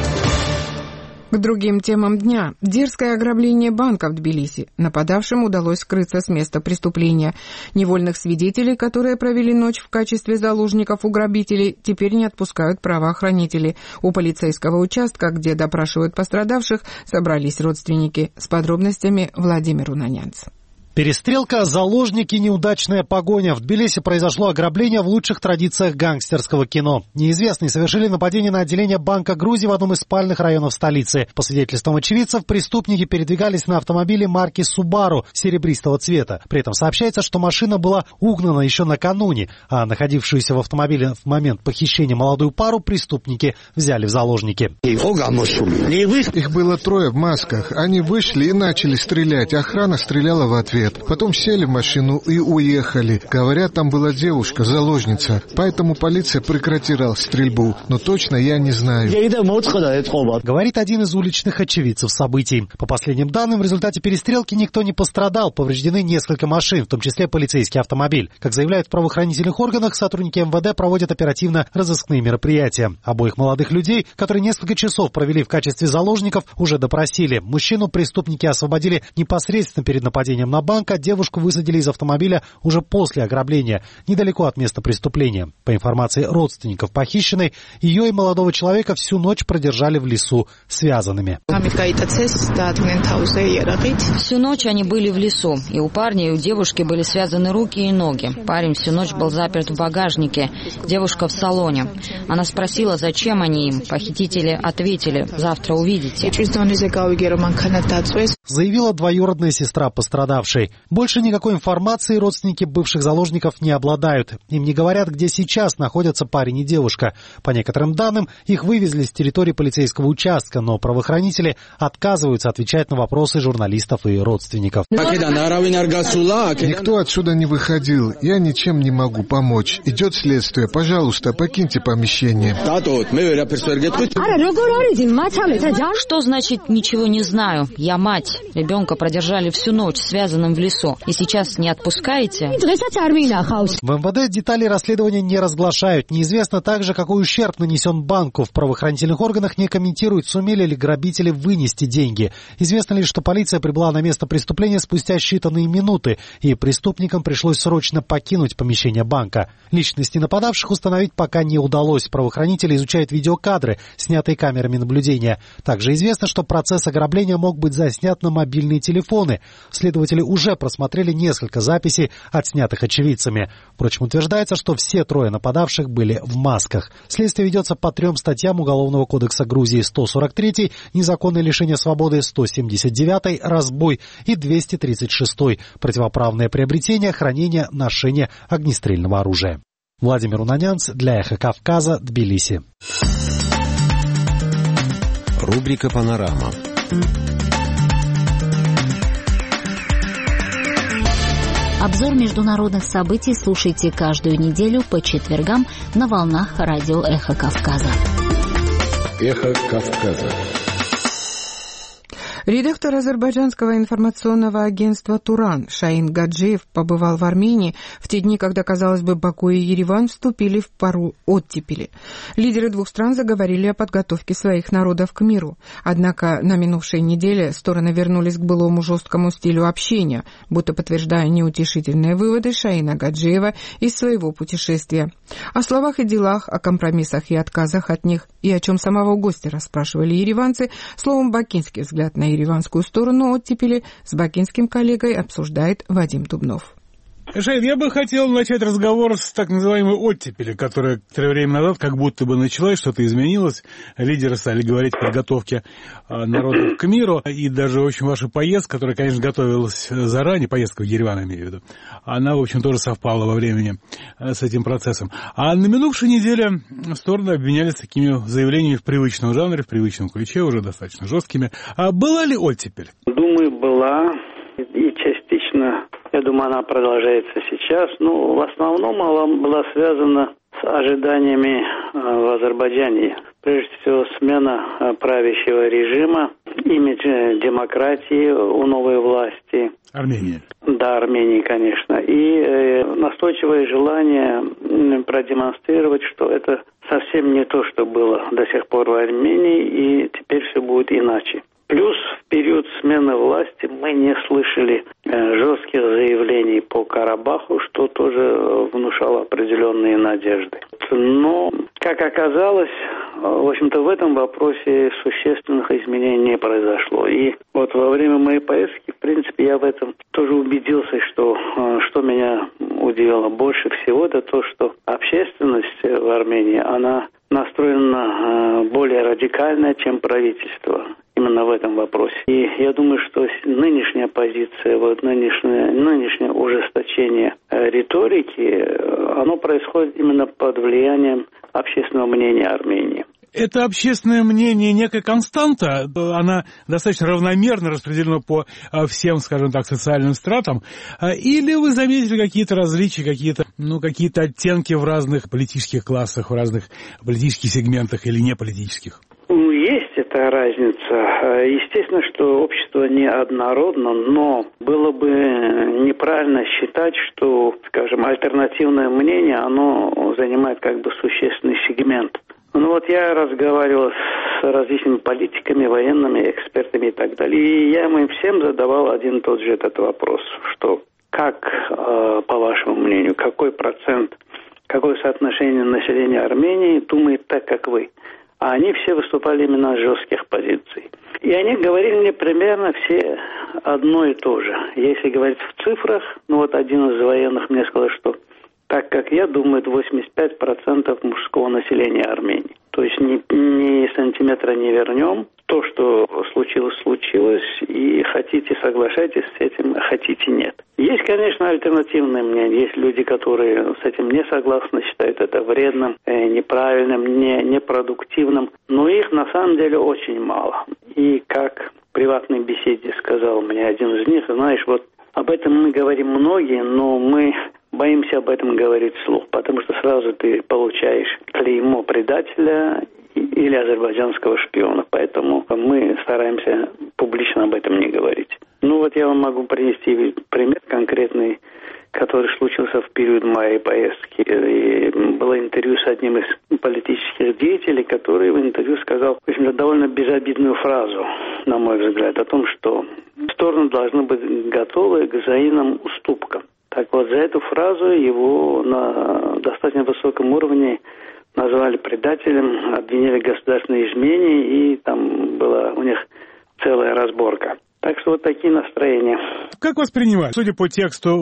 К другим темам дня. Дерзкое ограбление банка в Тбилиси. Нападавшим удалось скрыться с места преступления. Невольных свидетелей, которые провели ночь в качестве заложников у грабителей, теперь не отпускают правоохранители. У полицейского участка, где допрашивают пострадавших, собрались родственники. С подробностями Владимир Унанянц. Перестрелка, заложники, неудачная погоня. В Тбилиси произошло ограбление в лучших традициях гангстерского кино. Неизвестные совершили нападение на отделение Банка Грузии в одном из спальных районов столицы. По свидетельствам очевидцев, преступники передвигались на автомобиле марки Subaru серебристого цвета. При этом сообщается, что машина была угнана еще накануне, а находившуюся в автомобиле в момент похищения молодую пару преступники взяли в заложники. Их было 3 в масках. Они вышли и начали стрелять. Охрана стреляла в ответ. Потом сели в машину и уехали. Говорят, там была девушка, заложница. Поэтому полиция прекратила стрельбу. Но точно я не знаю. Говорит один из уличных очевидцев событий. По последним данным, в результате перестрелки никто не пострадал. Повреждены несколько машин, в том числе полицейский автомобиль. Как заявляют в правоохранительных органах, сотрудники МВД проводят оперативно-розыскные мероприятия. Обоих молодых людей, которые несколько часов провели в качестве заложников, уже допросили. Мужчину преступники освободили непосредственно перед нападением на банк, а девушку высадили из автомобиля уже после ограбления, недалеко от места преступления. По информации родственников похищенной, ее и молодого человека всю ночь продержали в лесу связанными. Всю ночь они были в лесу, и у парня, и у девушки были связаны руки и ноги. Парень всю ночь был заперт в багажнике, девушка в салоне. Она спросила, зачем они им. Похитители ответили: завтра увидите. Заявила двоюродная сестра пострадавшей. Больше никакой информации родственники бывших заложников не обладают. Им не говорят, где сейчас находятся парень и девушка. По некоторым данным, их вывезли с территории полицейского участка, но правоохранители отказываются отвечать на вопросы журналистов и родственников. Никто отсюда не выходил. Я ничем не могу помочь. Идет следствие. Пожалуйста, покиньте помещение. Что значит «ничего не знаю»? Я мать. Ребенка продержали всю ночь связанным в лесу. И сейчас не отпускаете? В МВД детали расследования не разглашают. Неизвестно также, какой ущерб нанесен банку. В правоохранительных органах не комментируют, сумели ли грабители вынести деньги. Известно лишь, что полиция прибыла на место преступления спустя считанные минуты, и преступникам пришлось срочно покинуть помещение банка. Личности нападавших установить пока не удалось. Правоохранители изучают видеокадры, снятые камерами наблюдения. Также известно, что процесс ограбления мог быть заснят на мобильные телефоны. Следователи уже просмотрели несколько записей, отснятых очевидцами. Впрочем, утверждается, что все 3 нападавших были в масках. Следствие ведется по 3 статьям Уголовного кодекса Грузии: 143 незаконное лишение свободы, 179 разбой и 236 противоправное приобретение, хранение, ношение огнестрельного оружия. Владимир Унанянц для Эхо Кавказа, Тбилиси. Рубрика «Панорама». Обзор международных событий слушайте каждую неделю по четвергам на волнах радио «Эхо Кавказа». «Эхо Кавказа». Редактор азербайджанского информационного агентства «Туран» Шаин Гаджиев побывал в Армении в те дни, когда, казалось бы, Баку и Ереван вступили в пору оттепели. Лидеры 2 стран заговорили о подготовке своих народов к миру. Однако на минувшей неделе стороны вернулись к былому жесткому стилю общения, будто подтверждая неутешительные выводы Шаина Гаджиева из своего путешествия. О словах и делах, о компромиссах и отказах от них, и о чем самого гостя расспрашивали ереванцы. Словом, бакинский взгляд на ереванскую сторону оттепели с бакинским коллегой обсуждает Вадим Дубнов. Шаин, я бы хотел начать разговор с так называемой оттепели, которая некоторое время назад как будто бы началась, что-то изменилось. Лидеры стали говорить о подготовке народов к миру. И даже, в общем, ваша поездка, которая, конечно, готовилась заранее, поездка в Ереван, имею в виду, она, в общем, тоже совпала во времени с этим процессом. А на минувшей неделе стороны обменялись такими заявлениями в привычном жанре, в привычном ключе, уже достаточно жесткими. А была ли оттепель? Думаю, была. И частично, я думаю, она продолжается сейчас. Но в основном она была связана с ожиданиями в Азербайджане. Прежде всего, смена правящего режима, имидж демократии у новой власти. Армения. Да, Армении, конечно. И настойчивое желание продемонстрировать, что это совсем не то, что было до сих пор в Армении, и теперь все будет иначе. Плюс в период смены власти мы не слышали жестких заявлений по Карабаху, что тоже внушало определенные надежды. Но, как оказалось, в общем-то, в этом вопросе существенных изменений не произошло. И вот во время моей поездки, в принципе, я в этом тоже убедился, что меня удивило больше всего, это то, что общественность в Армении, она настроена более радикально, чем правительство. Именно в этом вопросе. И я думаю, что нынешняя позиция, вот нынешнее ужесточение риторики, оно происходит именно под влиянием общественного мнения Армении. Это общественное мнение некая константа, она достаточно равномерно распределена по всем, скажем так, социальным стратам, или вы заметили какие-то различия, какие-то оттенки в разных политических классах, в разных политических сегментах или неполитических? Есть эта разница. Естественно, что общество не однородно, но было бы неправильно считать, что, скажем, альтернативное мнение, оно занимает как бы существенный сегмент. Ну вот я разговаривал с различными политиками, военными, экспертами и так далее. И я им всем задавал один и тот же этот вопрос, что как, по вашему мнению, какой процент, какое соотношение населения Армении думает так, как вы? А они все выступали именно с жестких позиций. И они говорили мне примерно все одно и то же. Если говорить в цифрах, ну вот один из военных мне сказал, что так как я думаю, 85% мужского населения Армении. То есть ни сантиметра не вернем. То, что случилось, и хотите соглашайтесь с этим, хотите нет. Есть, конечно, альтернативное мнение. Есть люди, которые с этим не согласны, считают это вредным, неправильным, непродуктивным. Но их на самом деле очень мало. И как в приватной беседе сказал мне один из них, знаешь, вот об этом мы говорим многие, но мы боимся об этом говорить вслух, потому что сразу ты получаешь клеймо предателя или азербайджанского шпиона. Поэтому мы стараемся публично об этом не говорить. Ну вот я вам могу привести пример конкретный, который случился в период моей поездки. И было интервью с одним из политических деятелей, который в интервью сказал, в общем-то, довольно безобидную фразу, на мой взгляд, о том, что стороны должны быть готовы к взаимным уступкам. Так вот, за эту фразу его на достаточно высоком уровне назвали предателем, обвинили в государственной измене, и там была у них целая разборка. Так что вот такие настроения. Как вас принимали? Судя по тексту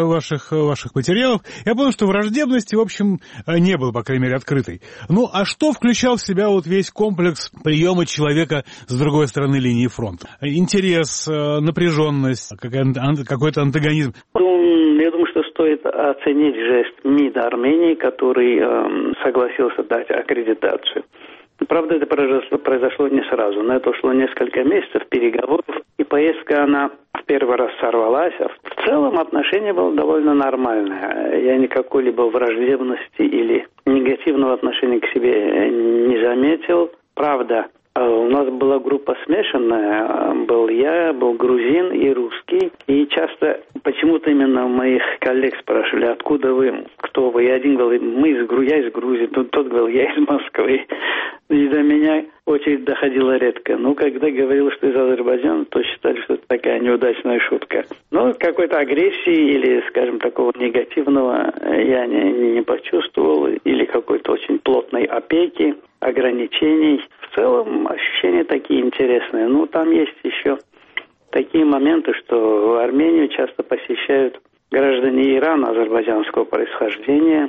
ваших материалов, я понял, что враждебности, в общем, не было, по крайней мере, открытой. Ну, а что включал в себя вот весь комплекс приема человека с другой стороны линии фронта? Интерес, напряженность, какой-то антагонизм? Я думаю, что стоит оценить жест МИДа Армении, который согласился дать аккредитацию. Правда, это произошло не сразу. На это ушло несколько месяцев переговоров, и поездка, она в первый раз сорвалась. А в целом отношение было довольно нормальное. Я никакой либо враждебности или негативного отношения к себе не заметил. Правда, у нас была группа смешанная. Был я, был грузин и русский. И часто почему-то именно моих коллег спрашивали, откуда вы, кто вы. И один говорил, я из Грузии, тот говорил, я из Москвы. И до меня очередь доходила редко. Но когда говорил, что из Азербайджана, то считали, что это такая неудачная шутка. Но какой-то агрессии или, скажем, такого негативного я не почувствовал. Или какой-то очень плотной опеки, ограничений. В целом ощущения такие интересные. Ну, там есть еще такие моменты, что Армению часто посещают граждане Ирана азербайджанского происхождения.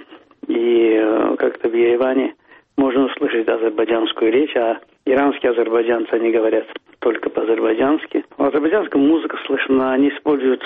И как-то в Ереване можно услышать азербайджанскую речь, а иранские азербайджанцы, они говорят только по-азербайджански. В азербайджанском музыка слышна, они используют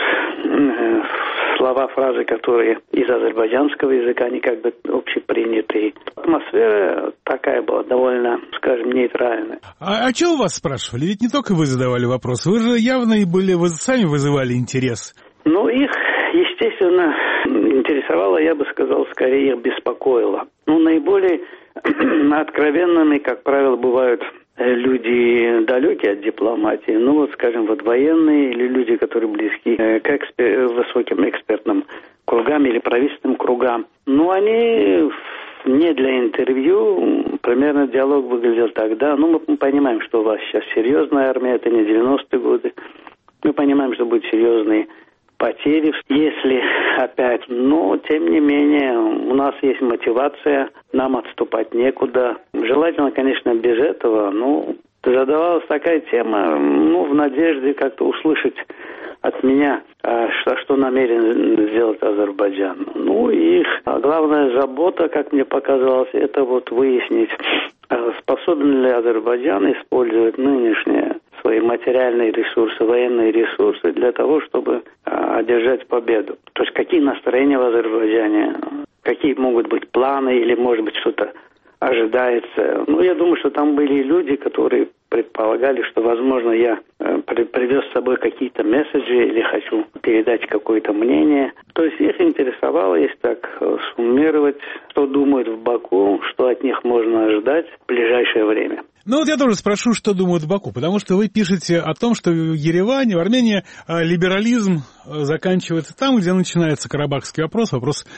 слова, фразы, которые из азербайджанского языка, они как бы общепринятые. Атмосфера такая была, довольно, скажем, нейтральная. А что у вас спрашивали? Ведь не только вы задавали вопросы, вы же явно и вы сами вызывали интерес. Ну, их, естественно, интересовало, я бы сказал, скорее их беспокоило. Ну, наиболее откровенными, как правило, бывают люди далекие от дипломатии, ну вот, скажем, вот военные или люди, которые близки к высоким экспертным кругам или правительственным кругам. Но они не для интервью, примерно диалог выглядел тогда. Ну, мы понимаем, что у вас сейчас серьезная армия, это не 90-е годы. Мы понимаем, что будут серьезные потери, если опять. Но, тем не менее, у нас есть мотивация, нам отступать некуда. Желательно, конечно, без этого, но задавалась такая тема, в надежде как-то услышать от меня, что намерен сделать Азербайджан. Их главная забота, как мне показалось, это выяснить, способен ли Азербайджан использовать нынешние свои материальные ресурсы, военные ресурсы для того, чтобы одержать победу. То есть какие настроения в Азербайджане, какие могут быть планы или, может быть, что-то ожидается. Я думаю, что там были люди, которые предполагали, что, возможно, я привез с собой какие-то месседжи или хочу передать какое-то мнение. То есть их интересовало, если так суммировать, что думают в Баку, что от них можно ожидать в ближайшее время. Я тоже спрошу, что думают в Баку, потому что вы пишете о том, что в Ереване, в Армении либерализм заканчивается там, где начинается карабахский вопрос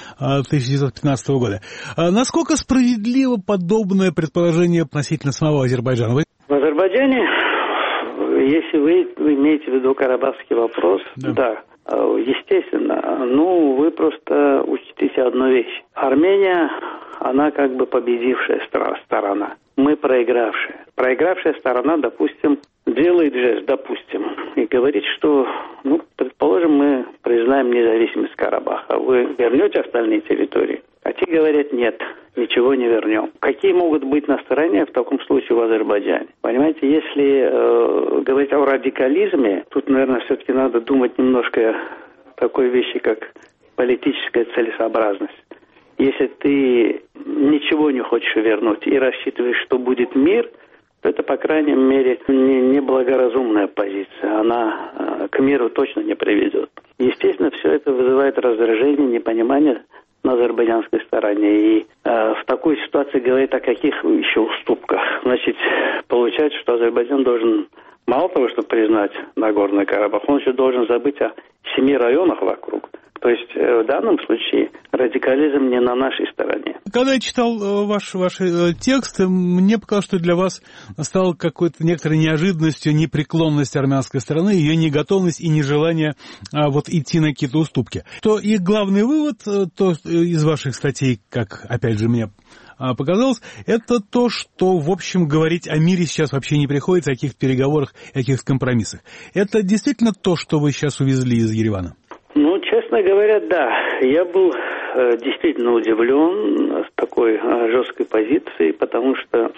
1915 года. Насколько справедливо подобное предположение относительно самого Азербайджана? В Азербайджане, если вы имеете в виду карабахский вопрос, да, естественно, вы просто учтите одну вещь. Армения, она как бы победившая сторона. Мы проигравшие. Проигравшая сторона, допустим, делает жест, и говорит, что, предположим, мы признаем независимость Карабаха. Вы вернете остальные территории? А те говорят, нет, ничего не вернем. Какие могут быть настроения в таком случае в Азербайджане? Понимаете, если говорить о радикализме, тут, наверное, все-таки надо думать немножко такой вещи, как политическая целесообразность. Если ты ничего не хочешь вернуть и рассчитываешь, что будет мир, то это, по крайней мере, неблагоразумная позиция. Она к миру точно не приведет. Естественно, все это вызывает раздражение, непонимание на азербайджанской стороне. И в такой ситуации говорить о каких еще уступках. Значит, получается, что Азербайджан должен мало того, что признать Нагорный Карабах, он еще должен забыть о 7 районах вокруг. То есть в данном случае радикализм не на нашей стороне. Когда я читал ваш текст, мне показалось, что для вас стала какой-то некоторой неожиданностью непреклонность армянской стороны, ее неготовность и нежелание идти на какие-то уступки. То и главный вывод то из ваших статей, как опять же мне показалось, это то, что, в общем, говорить о мире сейчас вообще не приходится, о каких-то переговорах, о каких-то компромиссах. Это действительно то, что вы сейчас увезли из Еревана? Честно говоря, да. Я был действительно удивлен с такой жесткой позицией, потому что,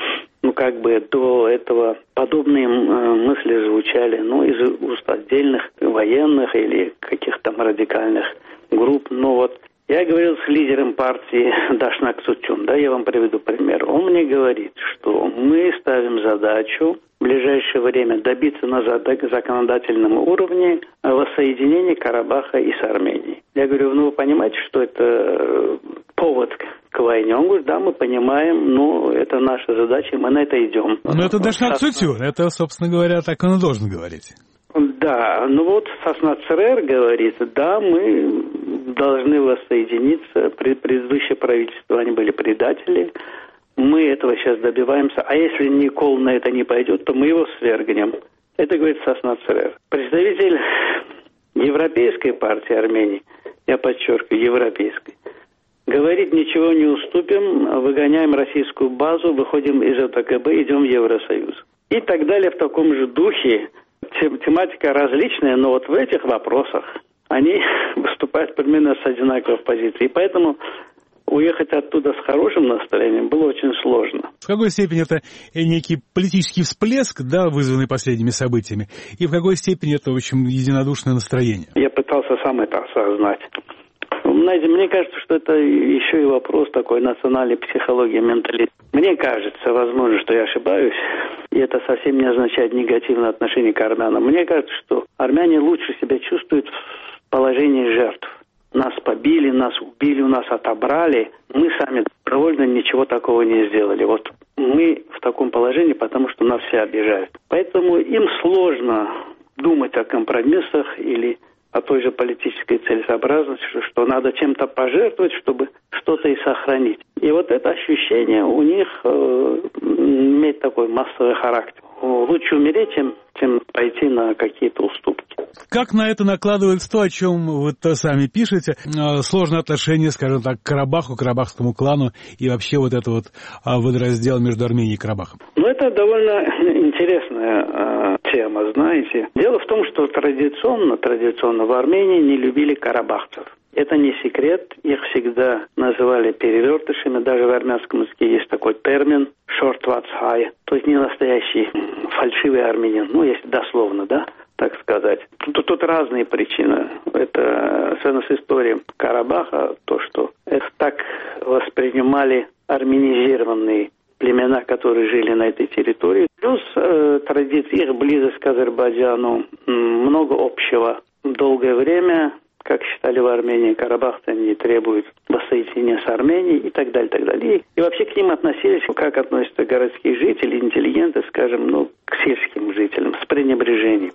до этого подобные мысли звучали, из уст отдельных военных или каких-то там радикальных групп. Но я говорил с лидером партии Дашнак Цутюн, я вам приведу пример. Он мне говорит, что мы ставим задачу в ближайшее время добиться на законодательном уровне воссоединения Карабаха и с Арменией. Я говорю, вы понимаете, что это повод к войне? Он говорит, да, мы понимаем, это наша задача, мы на это идем. Но это Дашнак Цутюн, это, собственно говоря, так он и должен говорить. Да, Сасна ЦРР говорит, да, мы должны воссоединиться, предыдущее правительство, они были предатели, мы этого сейчас добиваемся, а если Никол на это не пойдет, то мы его свергнем. Это говорит Сасна ЦРР. Представитель Европейской партии Армении, я подчеркиваю, европейской, говорит, ничего не уступим, выгоняем российскую базу, выходим из ОТКБ, идем в Евросоюз. И так далее в таком же духе. Тематика различная, но в этих вопросах они выступают примерно с одинаковой позицией. И поэтому уехать оттуда с хорошим настроением было очень сложно. В какой степени это некий политический всплеск, вызванный последними событиями, и в какой степени это, в общем, единодушное настроение? Я пытался сам это осознать. Знаете, мне кажется, что это еще и вопрос такой национальной психологии, менталитета. Мне кажется, возможно, что я ошибаюсь, и это совсем не означает негативное отношение к армянам. Мне кажется, что армяне лучше себя чувствуют в положении жертв. Нас побили, нас убили, у нас отобрали. Мы сами добровольно ничего такого не сделали. Мы в таком положении, потому что нас все обижают. Поэтому им сложно думать о компромиссах или о той же политической целесообразности, что надо чем-то пожертвовать, чтобы что-то и сохранить. И это ощущение у них имеет такой массовый характер. лучше умереть, чем пойти на какие-то уступки. Как на это накладывается то, о чем вы сами пишете, сложные отношения, скажем так, к Карабаху, к карабахскому клану и вообще вот это вот водораздел между Арменией и Карабахом? Ну, это довольно интересная тема, знаете. Дело в том, что традиционно в Армении не любили карабахцев. Это не секрет, их всегда называли перевертышами, даже в армянском языке есть такой термин «шортвацхай», то есть не настоящий фальшивый армянин, ну, если дословно, да, так сказать. Тут разные причины. Это связано с историей Карабаха, то, что это так воспринимали армянизированные племена, которые жили на этой территории. Плюс традиции, их близость к Азербайджану, много общего. Долгое время, как считали в Армении, карабахцы не требуют воссоединения с Арменией и так далее, так далее. И вообще к ним относились, как относятся городские жители, интеллигенты, скажем, к сельским жителям, с пренебрежением.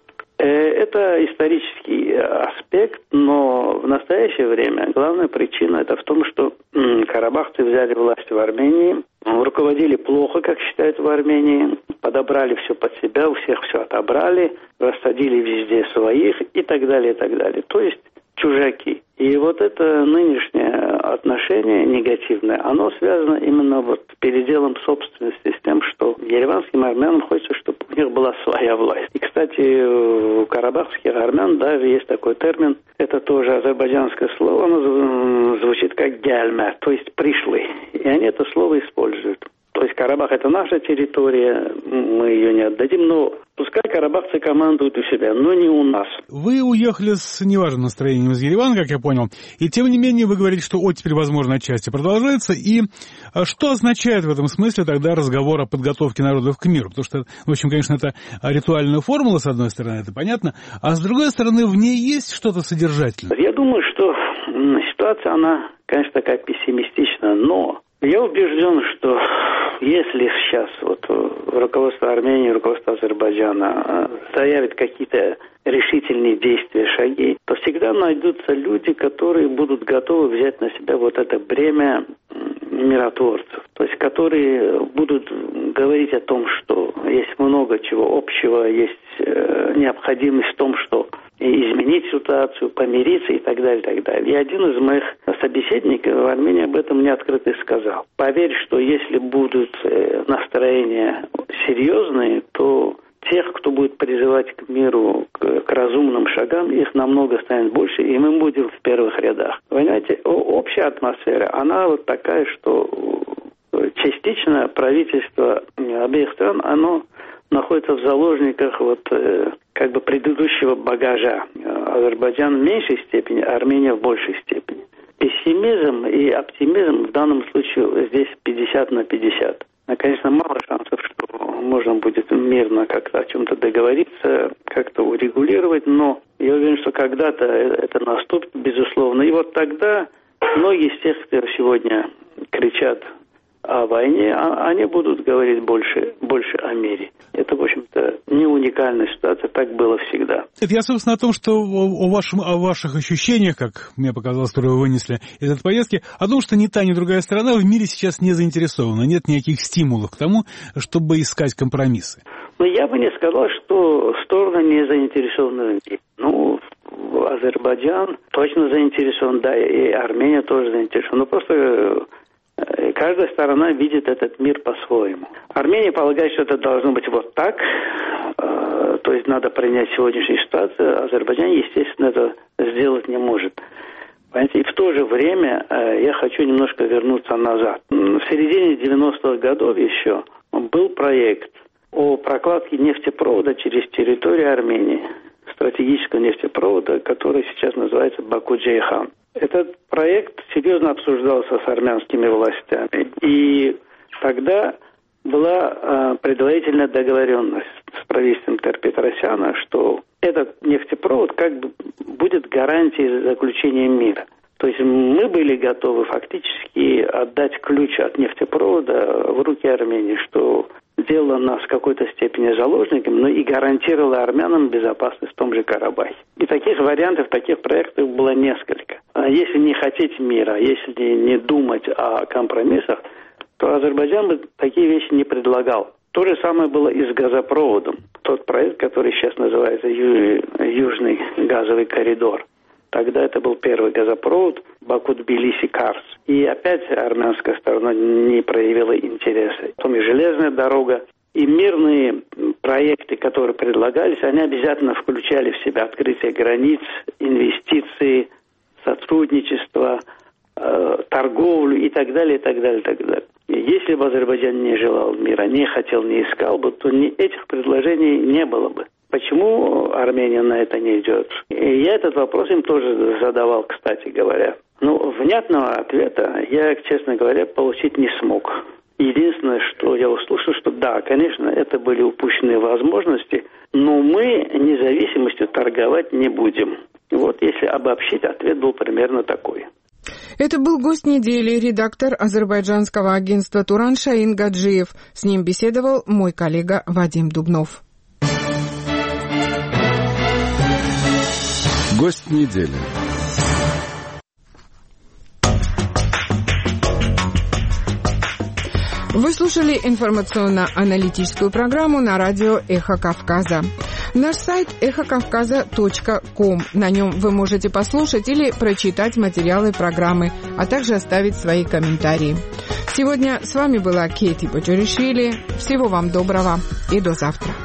Это исторический аспект, но в настоящее время главная причина это в том, что карабахцы взяли власть в Армении, руководили плохо, как считают в Армении, подобрали все под себя, у всех все отобрали, рассадили везде своих и так далее, и так далее. То есть чужаки. И вот это нынешнее отношение негативное, оно связано именно вот с переделом собственности, с тем, что ереванским армянам хочется, чтобы у них была своя власть. И, кстати, у карабахских армян даже есть такой термин, это тоже азербайджанское слово, оно звучит как гяльмер, то есть пришлый. И они это слово используют. То есть Карабах это наша территория, мы ее не отдадим, но пускай карабахцы командуют у себя, но не у нас. Вы уехали с неважным настроением из Еревана, как я понял, и тем не менее вы говорите, что оттепель, возможно, отчасти продолжается, и что означает в этом смысле тогда разговор о подготовке народов к миру? Потому что, в общем, конечно, это ритуальная формула, с одной стороны, это понятно, а с другой стороны, в ней есть что-то содержательное? Я думаю, что ситуация, она, конечно, такая пессимистичная, но я убежден, что если сейчас вот руководство Армении, руководство Азербайджана заявит какие-то решительные действия, шаги, то всегда найдутся люди, которые будут готовы взять на себя вот это бремя миротворцев. То есть, которые будут говорить о том, что есть много чего общего, есть необходимость в том, что изменить ситуацию, помириться и так далее, и так далее. И один из моих собеседников в Армении об этом мне открыто сказал. Поверь, что если будут настроения серьезные, то тех, кто будет призывать к миру, к разумным шагам, их намного станет больше, и мы будем в первых рядах. Понимаете, общая атмосфера, она вот такая, что частично правительство обеих стран, оно находится в заложниках как бы предыдущего багажа. Азербайджан в меньшей степени, Армения в большей степени. Пессимизм и оптимизм в данном случае здесь 50/50. Конечно, мало шансов, что можно будет мирно как-то о чем-то договориться, как-то урегулировать, но я уверен, что когда-то это наступит, безусловно. И вот тогда многие из тех, кто сегодня кричат о войне, они будут говорить больше о мире. Это, в общем-то, не уникальная ситуация, так было всегда. Я, собственно, о том, что о ваших ощущениях, как мне показалось, которые вы вынесли из этой поездки, о том, что ни та, ни другая сторона в мире сейчас не заинтересована, нет никаких стимулов к тому, чтобы искать компромиссы. Но я бы не сказал, что стороны не заинтересованы. Азербайджан точно заинтересован, да, и Армения тоже заинтересована. Но просто каждая сторона видит этот мир по-своему. Армения полагает, что это должно быть вот так, то есть надо принять сегодняшнюю ситуацию. Азербайджан, естественно, это сделать не может. Понимаете? И в то же время я хочу немножко вернуться назад. В середине 90-х годов еще был проект о прокладке нефтепровода через территорию Армении, стратегического нефтепровода, который сейчас называется Баку-Джейхан. Этот проект серьезно обсуждался с армянскими властями. И тогда была предварительная договоренность с правительством Тер-Петросяна, что этот нефтепровод как бы будет гарантией заключения мира. То есть мы были готовы фактически отдать ключ от нефтепровода в руки Армении, что делало нас в какой-то степени заложниками, но и гарантировало армянам безопасность в том же Карабахе. И таких вариантов, таких проектов было несколько. А если не хотеть мира, если не думать о компромиссах, то Азербайджан бы такие вещи не предлагал. То же самое было и с газопроводом. Тот проект, который сейчас называется Южный газовый коридор. Тогда это был первый газопровод Баку-Тбилиси-Карс. И опять армянская сторона не проявила интереса. Потом и железная дорога. И мирные проекты, которые предлагались, они обязательно включали в себя открытие границ, инвестиции, сотрудничество, торговлю и так далее, и так далее, и так далее. И если бы Азербайджан не желал мира, не хотел, не искал бы, то этих предложений не было бы. Почему Армения на это не идет? И я этот вопрос им тоже задавал, кстати говоря. Но внятного ответа я, честно говоря, получить не смог. Единственное, что я услышал, что да, конечно, это были упущенные возможности, но мы независимостью торговать не будем. Вот если обобщить, ответ был примерно такой. Это был гость недели, редактор азербайджанского агентства «Туран» Шаин Гаджиев. С ним беседовал мой коллега Вадим Дубнов. Гость недели. Вы слушали информационно-аналитическую программу на радио «Эхо Кавказа». Наш сайт эхокавказа.ком. На нем вы можете послушать или прочитать материалы программы, а также оставить свои комментарии. Сегодня с вами была Кейти Бочуришвили. Всего вам доброго и до завтра.